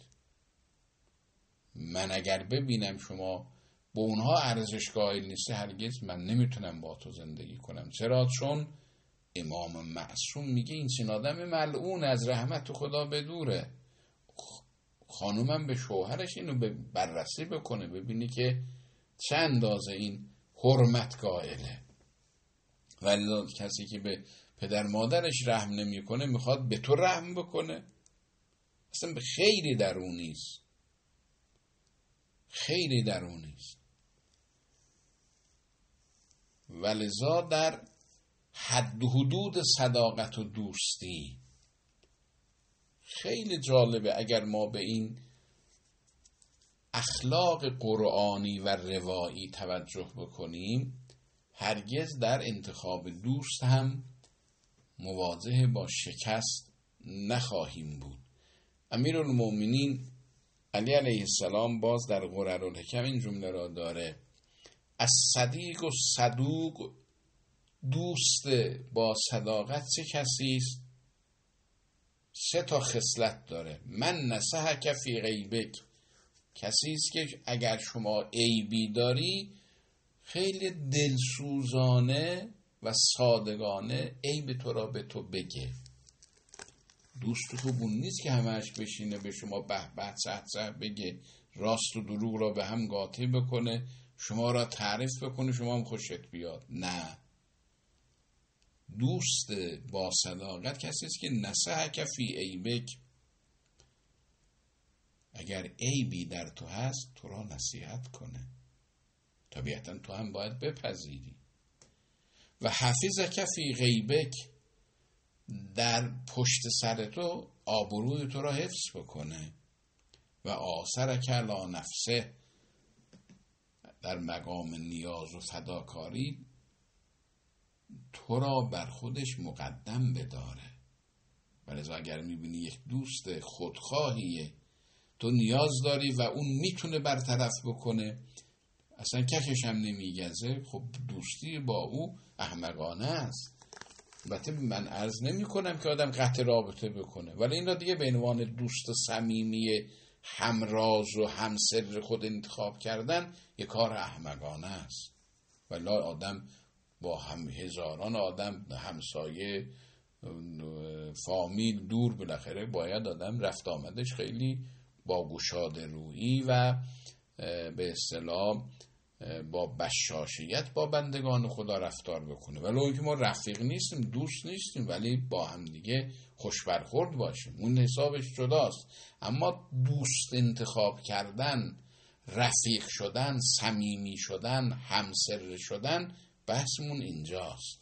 من اگر ببینم شما به اونها ارزش قائل نیستی هرگز من نمیتونم با تو زندگی کنم. چرا؟ چون امام معصوم میگه این چنین آدم ملعون از رحمت خدا بدوره. خانومم به شوهرش اینو بررسی بکنه، ببینی که چه اندازه این حرمت قائله. ولی کسی که به پدر مادرش رحم نمیکنه میخواد به تو رحم بکنه، اصلا به خیلی در اون نیست، خیلی در اون نیست. ولذا در حد و حدود صداقت و دوستی خیلی جالبه اگر ما به این اخلاق قرآنی و روایی توجه بکنیم، هرگز در انتخاب دوست هم مواجه با شکست نخواهیم بود. امیرالمومنین علی علیه السلام باز در غرر الحکم این جمله را داره: از صدیق و صدوق، دوست با صداقت چه کسی است؟ سه تا خصلت داره. من نصحک فی غیبک، کسی است که اگر شما عیبی داری خیلی دلسوزانه و صادقانه عیب تو را به تو بگه. دوست خوبون نیست که همهش بشینه به شما به به چه چه بگه، راست و دروغ را به هم قاطی بکنه، شما را تعریف بکنه شما هم خوشت بیاد. نه، دوست با صداقت کسی است که نصحک فی عیبک، اگر عیبی در تو هست تو را نصیحت کنه، طبیعتا تو هم باید بپذیری. و حفظک فی غیبک، در پشت سر تو آبروی تو را حفظ بکنه و آثرک علی نفسه، در مقام نیاز و فداکاری تو را بر خودش مقدم بداره. ولذا اگر میبینی یک دوست خودخواهیه، تو نیاز داری و اون میتونه برطرف بکنه، اصلا ککش هم نمیگزه، خب دوستی با او احمقانه است. البته من عرض نمی کنم که آدم قطع رابطه بکنه، ولی این را دیگه به عنوان دوست صمیمی همراز و همسر خود انتخاب کردن یک کار احمقانه است. ولی آدم با هم هزاران آدم، همسایه، فامیل دور، بالاخره باید آدم رفت آمدش خیلی با گشاده رویی و به اصطلاح با بشاشیت با بندگان خدا رفتار بکنه. ولی اون که ما رفیق نیستیم، دوست نیستیم، ولی با هم دیگه خوش برخورد باشیم، اون حسابش جداست. اما دوست انتخاب کردن، رفیق شدن، صمیمی شدن، همسر شدن، بحثمون اینجاست.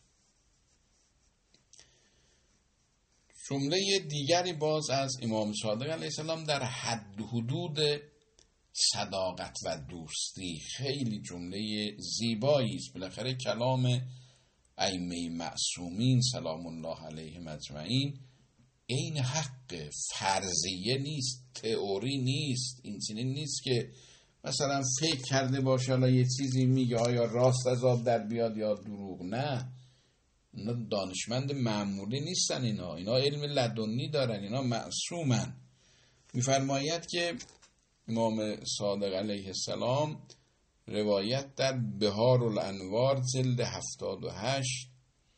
جمله دیگری باز از امام صادق علیه السلام در حد حدود صداقت و دوستی، خیلی جمله زیبایی است. بالاخره کلام ائمه معصومین سلام الله علیهم اجمعین عین حق، فرضیه نیست، تئوری نیست. این چنین نیست که مثلا فکر کرده باشه حالا یه چیزی میگه آیا راست از آب در بیاد یا دروغ. نه، اینا دانشمند معمولی نیستن، اینا اینا علم لدنی دارن، اینا معصومن. میفرماید که امام صادق علیه السلام روایت در بهار الانوار جلد هفتاد و هشت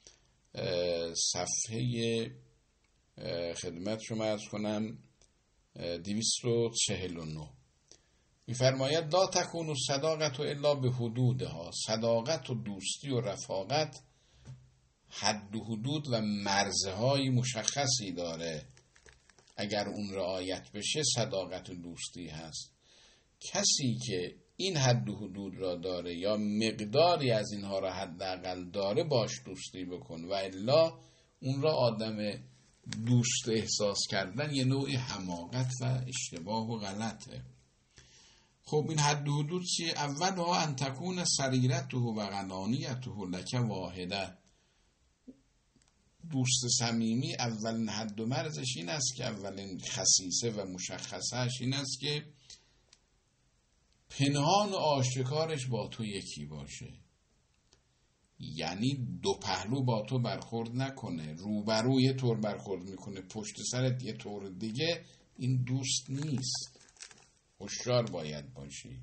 صفحه خدمت شما عرض کنم دویست و چهل و نه میفرماید لا تکون الصداقة الا به حدودها، صداقت و دوستی و رفاقت حد و حدود و مرزهای مشخصی داره. اگر اون رعایت بشه صداقت و دوستی هست. کسی که این حد و حدود را داره یا مقداری از اینها را حداقل داره باش دوستی بکن، و الا اون را آدم دوست احساس کردن یه نوعی حماقت و اشتباه و غلطه. خب این حد و حدود چیه؟ اول ها ان تکون سریرته و غنانیته لک واحده. دوست صمیمی اولین حد و مرزش این است که اولین خصیصه و مشخصش این است که پنهان و آشکارش با تو یکی باشه. یعنی دو پهلو با تو برخورد نکنه، روبرو یه طور برخورد میکنه، پشت سرت یه طور دیگه. این دوست نیست. هوشیار باید باشی.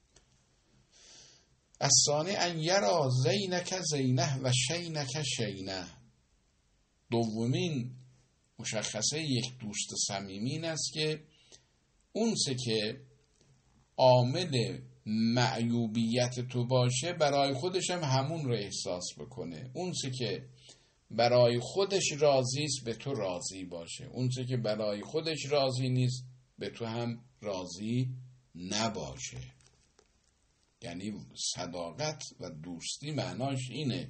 الثانی ان یرا زینک زینه و شینک شینه. دومین مشخصه یک دوست صمیمی این است که اون چه که عامل معیوبیت تو باشه برای خودش هم همون رو احساس بکنه. اون چه که برای خودش راضی است به تو راضی باشه، اون چه که برای خودش راضی نیست به تو هم راضی نباشه. یعنی صداقت و دوستی معناش اینه.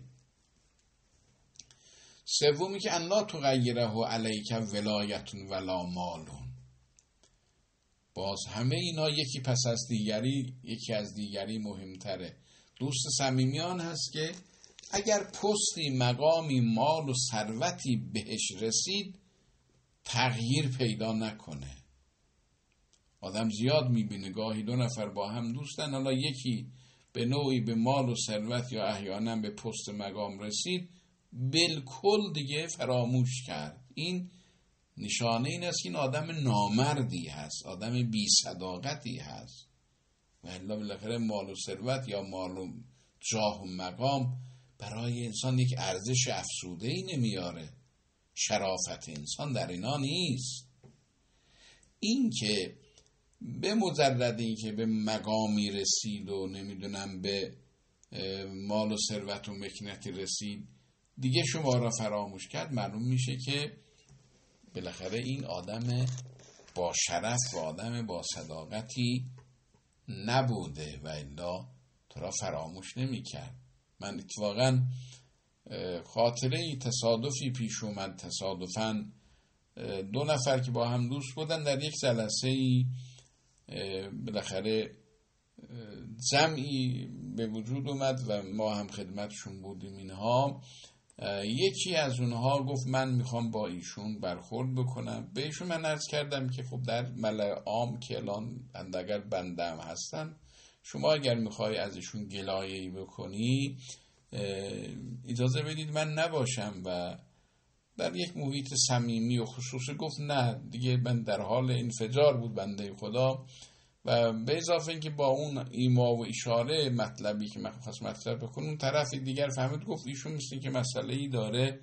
سومی که ان لا تغیره علیک ولایت ولا مالون. باز همه اینا یکی پس از دیگری یکی از دیگری مهمتره. دوست صمیمیان هست که اگر پستی، مقامی، مال و ثروتی بهش رسید تغییر پیدا نکنه. آدم زیاد میبینه گاهی دو نفر با هم دوستن، حالا یکی به نوعی به مال و ثروت یا احیانا به پست مقام رسید، بالکل دیگه فراموش کرد. این نشانه این است که این آدم نامردی هست، آدم بی صداقتی هست. و الا بالاخره مال و ثروت یا مال و جاه و مقام برای انسان یک ارزش افزوده‌ای نمیاره. شرافت انسان در اینا نیست. این که به مجرد این که به مقامی رسید و نمیدونم به مال و ثروت و مکنتی رسید دیگه شما را فراموش کرد، معلوم میشه که بالاخره این آدم با شرف و آدم با صداقتی نبوده و الا تو را فراموش نمی کرد. من اتفاقا خاطره ای تصادفی پیش اومد. تصادفاً دو نفر که با هم دوست بودن در یک جلسه ای بالاخره جمعی به وجود اومد و ما هم خدمتشون بودیم. اینها یکی از اونها گفت من میخوام با ایشون برخورد بکنم. به ایشون من عرض کردم که خب در ملأ عام که الان اگر بنده هم هستن، شما اگر میخوای از ایشون گلایه‌ای بکنی اجازه بدید من نباشم. و در یک محیط صمیمی و خصوصی گفت نه دیگه، من در حال انفجار بود بنده خدا. و به اضافه اینکه با اون ایما و اشاره مطلبی که من خواست مطرح بکنم، اون طرف دیگر فهمید گفت ایشون مثل که مسئله ای داره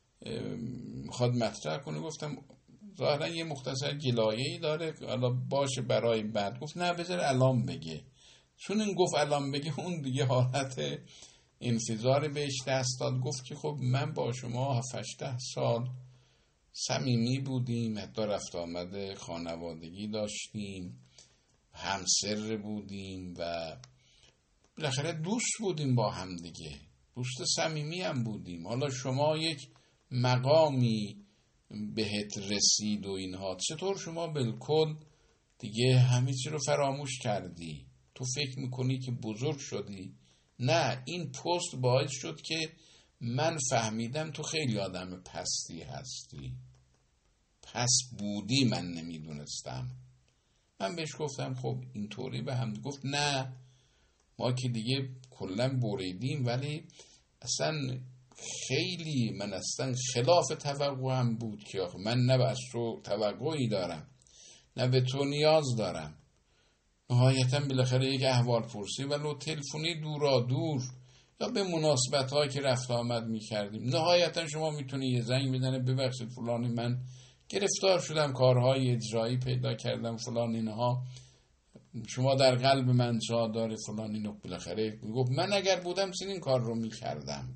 میخواد مطرح کنه. گفتم ظاهرا یه مختصر گلایه‌ای داره، حالا باشه برای بعد. گفت نه بذار الان بگه. چون این گفت الان بگه، اون دیگه حالت انفجار بهش دست داد. گفت که خب من با شما هفت هشت سال صمیمی بودیم، حتی رفت آمده خانوادگی داشتیم، همسر بودیم و بالاخره دوست بودیم با هم دیگه، دوست صمیمی هم بودیم. حالا شما یک مقامی بهت رسید و اینها، چطور شما بالکل دیگه همه چی رو فراموش کردی؟ تو فکر میکنی که بزرگ شدی؟ نه، این پست باعث شد که من فهمیدم تو خیلی آدم پستی هستی. پس بودی، من نمیدونستم. من بهش گفتم خب اینطوری به هم. گفت نه ما که دیگه کلا بریدیم، ولی اصلا خیلی من اصلا خلاف توقعم بود که آخه من نه از تو توقعی دارم نه به تو نیاز دارم. نهایتا بالاخره یک احوال پرسی ولو تلفنی دورا دور یا به مناسبت هایی که رفت آمد می کردیم. نهایتا شما میتونی یه زنگ بزنه ببخشید فلانی من گرفتار شدم، کارهای اجرایی پیدا کردم فلان اینها، شما در قلب من جا داره فلان اینو. بالاخره گفت من اگر بودم چنین کار رو میکردم.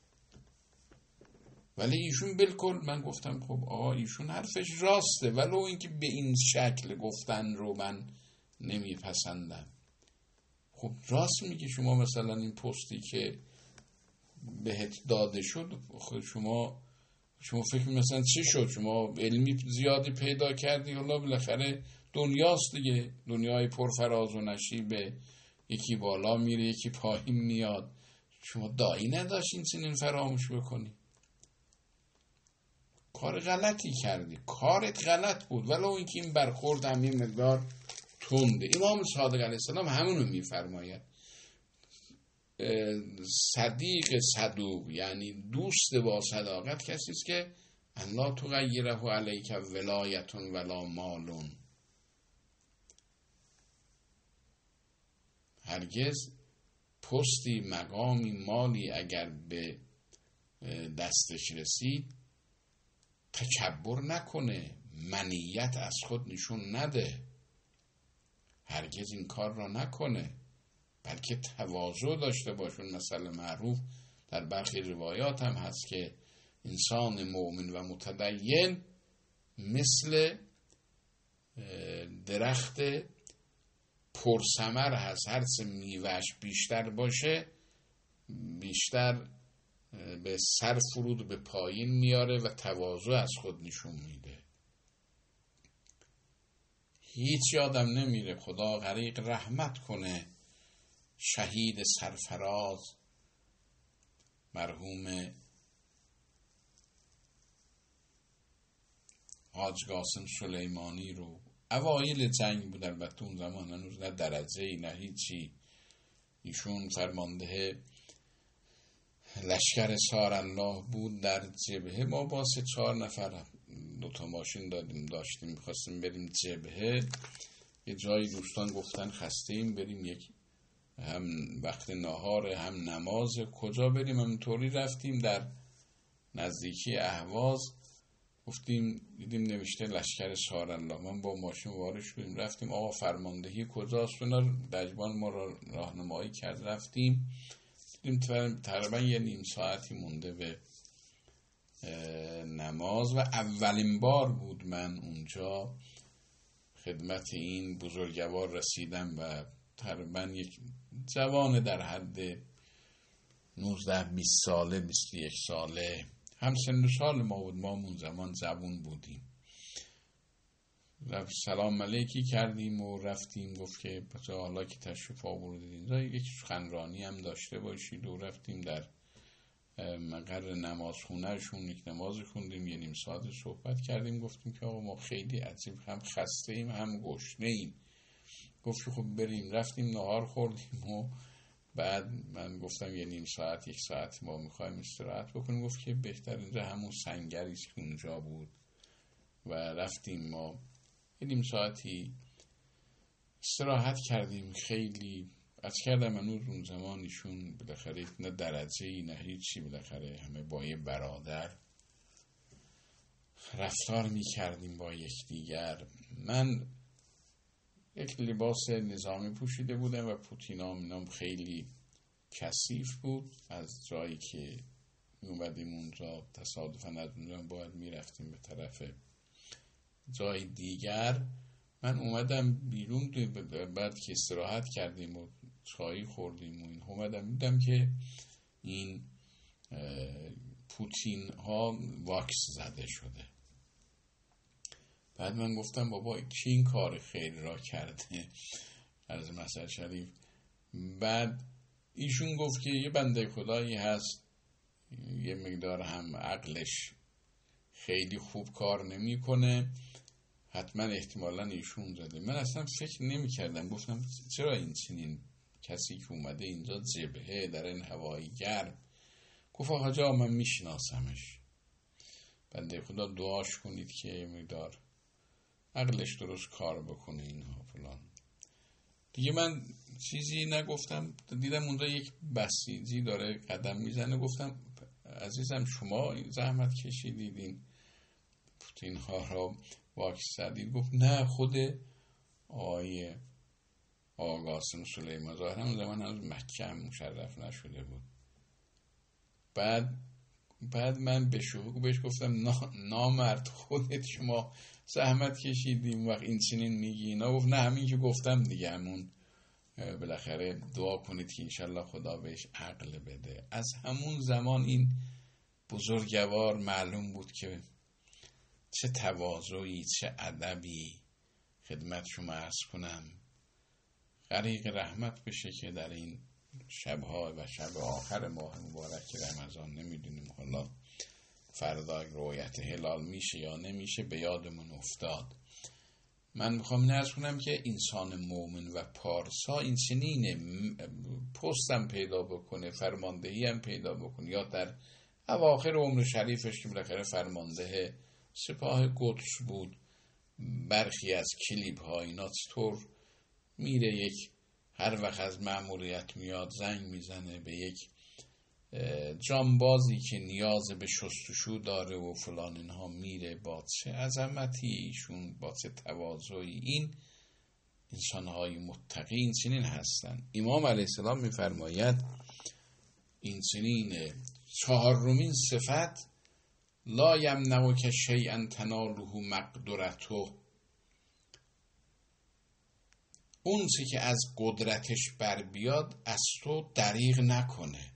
ولی ایشون بالکل، من گفتم خب آقا ایشون حرفش راسته، ولو اینکه به این شکل گفتن رو من نمیپسندم. خب راست میگه، شما مثلا این پستی که بهت داده شد، خب شما شما فکر مثلا چی شد؟ شما علمی زیادی پیدا کردی، حالا بالاخره دنیاست دیگه، دنیای پرفراز و نشیبه، یکی بالا میره یکی پایین میاد. شما دایی نداشتین چنین فراموش بکنی؟ کار غلطی کردی، کارت غلط بود، ولو اینکه این برخورد هم یه مقدار تنده. امام صادق علیه السلام همونو میفرماید. صدیق صدوق یعنی دوست با صداقت کسی است که الله تغیره علیک ولایتون ولا مالون. هرگز پستی، مقامی، مالی اگر به دستش رسید تکبر نکنه، منیت از خود نشون نده، هرگز این کار را نکنه، بلکه تواضع داشته باشون. مثل معروف در برخی روایات هم هست که انسان مؤمن و متدین مثل درخت پرثمر هست، هر چه میوهش بیشتر باشه بیشتر به سر فرود به پایین میاره و تواضع از خود نشون میده. هیچ یادم نمیره، خدا غریق رحمت کنه، شهید سرفراز مرحوم حاج قاسم سلیمانی رو. اوایل جنگ بود، البته اون زمان هنوز نه درجه نه هیچی. ایشون فرمانده لشکر سارالله بود در جبهه. ما با سه چهار نفر دوتا ماشین دادیم داشتیم میخواستیم بریم جبهه. یه جایی دوستان گفتن خستیم بریم، یک هم وقت نهار هم نماز، کجا بریم؟ همینطوری رفتیم در نزدیکی اهواز، گفتیم دیدیم نوشته لشکر سارالله. من با ماشین وارد شدیم رفتیم، آقا فرماندهی کجاست؟ اونا دجبان ما را راهنمایی کرد، رفتیم دیدیم تقریبا یه نیم ساعتی مونده به نماز و اولین بار بود من اونجا خدمت این بزرگوار رسیدم و تقریبا یک جوان در حد نوزده بیست ساله بیست و یک ساله هم سن و سال ما بود. ما اون زمان زبون بودیم. سلام علیکی کردیم و رفتیم. گفت که حالا که تشریف آوردید اینجا یک سخنرانی هم داشته باشید و رفتیم در مقر نماز خونه شون، یک نماز خوندیم، یه نیم ساعت صحبت کردیم. گفتیم که آقا ما خیلی عجیب هم خسته ایم هم گشنه ایم. گفت که خب بریم. رفتیم نهار خوردیم و بعد من گفتم یه نیم ساعت یک ساعت ما میخوایم استراحت بکنیم. گفت که بهتر اینجا همون سنگری که اونجا بود و رفتیم ما یه نیم ساعتی استراحت کردیم. خیلی از کردم منو اون زمانشون بالاخره نه درجه ای نه هیچی، بالاخره همه با یه برادر رفتار میکردیم با یکدیگر. من یک لباس نظامی پوشیده بودم و پوتینام اینام خیلی کثیف بود. از جایی که میومدیم اونجا تصادفاً از اونجا باید میرفتیم به طرف جای دیگر. من اومدم بیرون بعد که استراحت کردیم و چایی خوردیم و این اومدم دیدم که این پوتین ها واکس زده شده. بعد من گفتم بابا کی این کار خیر را کرده از مسجد شریف؟ بعد ایشون گفت که یه بنده خدایی هست یه مقدار هم عقلش خیلی خوب کار نمیکنه، حتما احتمالاً ایشون زده. من اصلا فکر نمی کردم. گفتم چرا این چنین کسی که اومده اینجا جبهه در این هوایی گرم؟ گفت آقا جا من میشناسمش، بنده خدا دعاش کنید که مقدار عقلش درست کار بکنه اینها فلان. دیگه من چیزی نگفتم. دیدم اونجا یک بسیجی داره قدم میزنه. گفتم عزیزم شما زحمت کشیدید این پوتین ها را واکس زدید؟ گفت نه خود آقای آقا قاسم سلیمان ظاهرا اون زمان هنوز مکه هم مشرف نشده بود. بعد بعد من به شوق بهش گفتم نامرد خودت شما زحمت کشیدیم وقت این چنین میگی اینا؟ گفت نه همین که گفتم دیگه، همون بالاخره دعا کنید که انشالله خدا بهش عقل بده. از همون زمان این بزرگوار معلوم بود که چه تواضعی چه ادبی. خدمت شما عرض کنم غریق رحمت بشه که در این شبها و شب آخر ماه مبارک رمضان، نمیدونیم حالا فردا رویت هلال میشه یا نمیشه، به یادمون افتاد. من میخوام عرض کنم که انسان مومن و پارسا این چنینه، پستم پیدا بکنه، فرماندهی هم پیدا بکنه، یا در اواخر عمر شریفش که بالاخره فرمانده سپاه قدس بود، برخی از کلیپ ها اینا چطور میره یک هر وقت از مأموریت میاد زنگ میزنه به یک جانبازی که نیاز به شستشو داره و فلان، اینها میره. با چه عظمتی ایشون، با چه تواضعی. این انسانهای متقی این چنین هستن. امام علیه السلام میفرماید این چنین چهارمین صفت لا یمنعک شیئا تناله مقدرته، اون چی که از قدرتش بر بیاد از تو دریغ نکنه.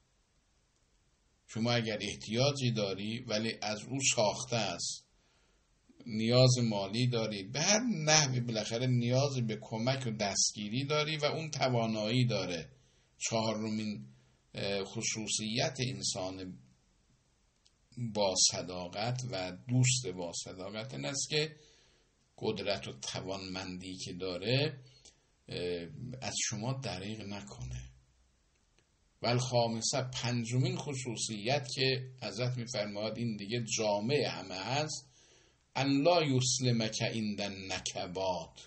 شما اگر احتیاجی داری ولی از او ساخته است، نیاز مالی داری، به هر نحوی بالاخره نیاز به کمک و دستگیری داری و اون توانایی داره. چهارمین خصوصیت انسان با صداقت و دوست با صداقت این است که قدرت و توانمندی که داره از شما دریغ نکنه. والخامسه، پنجمین خصوصیت که حضرت میفرماید این دیگه جامع همه هست، ان لا یسلمک عند النکبات،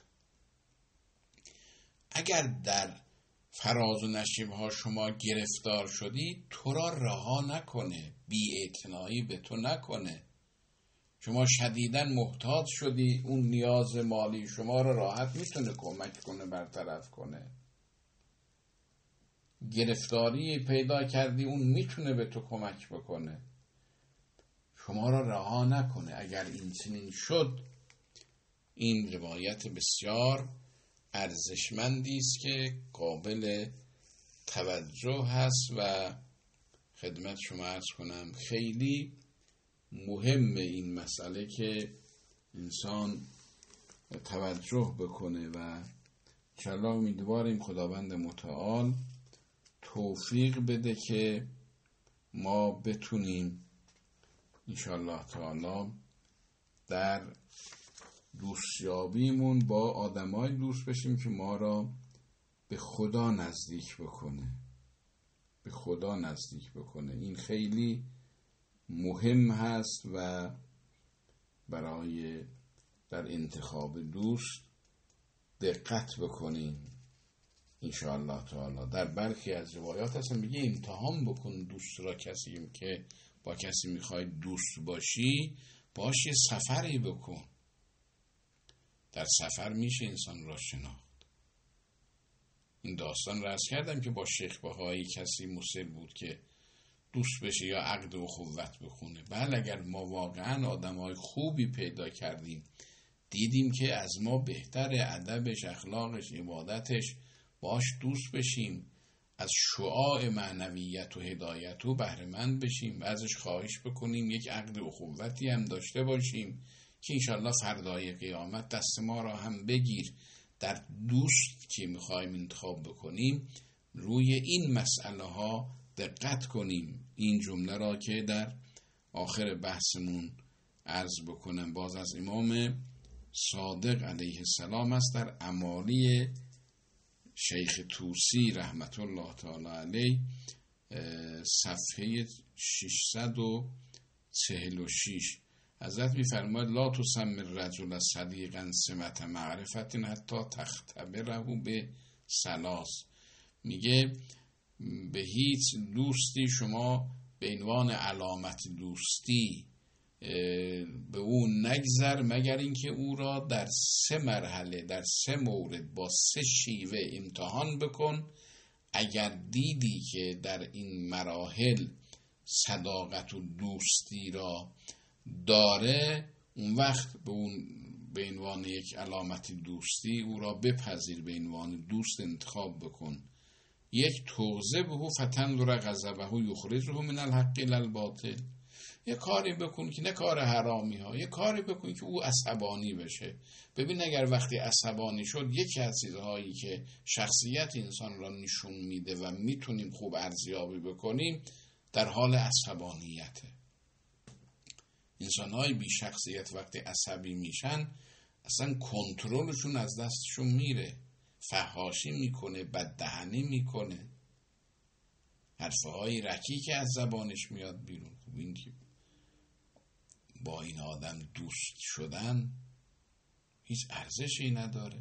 اگر در فراز و نشیبها شما گرفتار شدی تو را رها نکنه، بی‌اعتنایی به تو نکنه. شما شدیداً محتاج شدی، اون نیاز مالی شما را راحت میتونه کمک کنه، برطرف کنه. گرفتاری پیدا کردی، اون میتونه به تو کمک بکنه، شما را رها نکنه. اگر این چنین شد، این روایت بسیار ارزشمندی است که قابل توجه هست و خدمت شما عرض کنم خیلی مهمه این مسئله که انسان توجه بکنه و انشاءالله امیدواریم خداوند متعال توفیق بده که ما بتونیم انشاءالله تعالی در دوستیابیمون با آدمای دوست بشیم که ما را به خدا نزدیک بکنه به خدا نزدیک بکنه. این خیلی مهم هست و برای در انتخاب دوست دقت بکنیم انشاءالله تعالی. در برخی از روایات هست میگه امتحان بکن دوست را، کسی که با کسی میخوای دوست باشی باش یه سفری بکن. در سفر میشه انسان را شناخت. این داستان را عرض کردم که با شیخ بهایی کسی مصر بود که دوست بشه یا عقد و اخوت بخونه. بله اگر ما واقعا آدمای خوبی پیدا کردیم، دیدیم که از ما بهتره، ادبش، اخلاقش، عبادتش، باش دوست بشیم، از شعاع معنویت و هدایت و بهره مند بشیم و ازش خواهش بکنیم یک عقد اخوتی هم داشته باشیم که انشالله فردای قیامت دست ما را هم بگیر. در دوست که میخوایم انتخاب بکنیم روی این مسئله ها دقت کنیم. این جمله را که در آخر بحثمون عرض بکنم باز از امام صادق علیه السلام است در امالی شیخ طوسی رحمت الله تعالی علیه، صفحه ششصد و چهل و شش. حضرت می‌فرماید لا تسمی الرجل صدیقا سمت معرفت حتی تختبره به ثلاث. میگه به هیچ دوستی شما به عنوان علامت دوستی به او نگذر مگر اینکه او را در سه مرحله، در سه مورد، با سه شیوه امتحان بکن. اگر دیدی که در این مراحل صداقت و دوستی را داره، اون وقت به اون به عنوان یک علامت دوستی او را بپذیر، به عنوان دوست انتخاب بکن. یک توزه به او فتنظر غضبه یخرجه من الحق الی الباطل. یه کاری بکن که نه کار حرامی ها، یه کاری بکن که او عصبانی بشه. ببین اگر وقتی عصبانی شد، یکی از چیزهایی که شخصیت انسان را نشون میده و میتونیم خوب ارزیابی بکنیم در حال عصبانیته. انسان‌های بی شخصیت وقتی عصبی میشن اصلا کنترلشون از دستشون میره، فحاشی میکنه، بددهنی میکنه، حرفهای رکی که از زبانش میاد بیرون. خب این که با این آدم دوست شدن هیچ ارزشی نداره.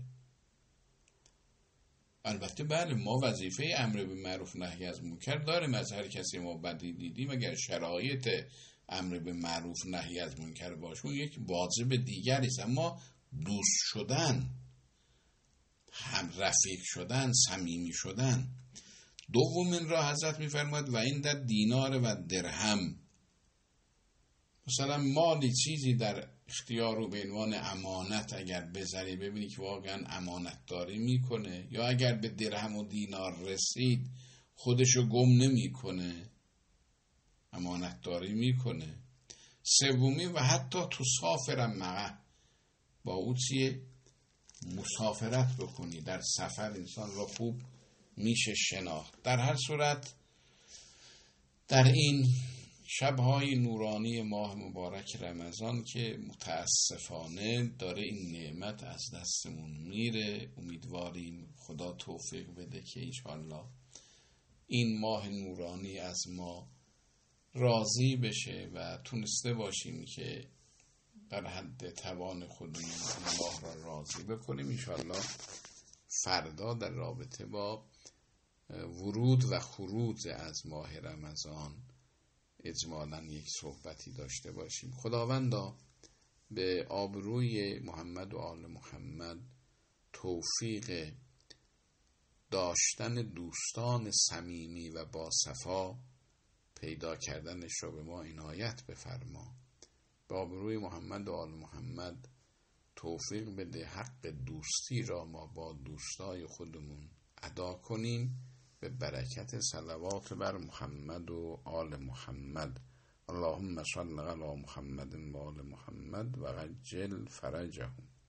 البته بله ما وظیفه امر به معروف نهی از منکر داریم. از هر کسی ما بدی دیدیم اگر شرایط امر به معروف نهی از منکر باشه اون یک واجب دیگری است. اما دوست شدن، هم رفیق شدن، صمیمی شدن. دومین را حضرت می‌فرماید و این در دینار و درهم. مثلا مالی چیزی در اختیار و به عنوان امانت اگر بذاری ببینی که واقعا امانت داری میکنه، یا اگر به درهم و دینار رسید خودشو گم نمیکنه، امانت داری میکنه. سومی و حتی تسافر معه، با او چیه؟ مسافرت بکنی. در سفر انسان را خوب میشه شناخت. در هر صورت در این شبهای نورانی ماه مبارک رمضان که متاسفانه داره این نعمت از دستمون میره، امیدواریم خدا توفیق بده که انشاءالله این ماه نورانی از ما راضی بشه و تونسته باشیم که در حد توان خودمون این ماه را راضی بکنیم. انشاءالله فردا در رابطه با ورود و خروج از ماه رمضان اجمالاً یک صحبتی داشته باشیم. خداوندا به آبروی محمد و آل محمد توفیق داشتن دوستان صمیمی و با صفا پیدا کردنش را به ما عنایت بفرما. به آبروی محمد و آل محمد توفیق بده حق دوستی را ما با دوستای خودمون ادا کنیم. به برکت صلوات بر محمد و آل محمد. اللهم صل علی محمد و آل محمد و عجل فرجهم.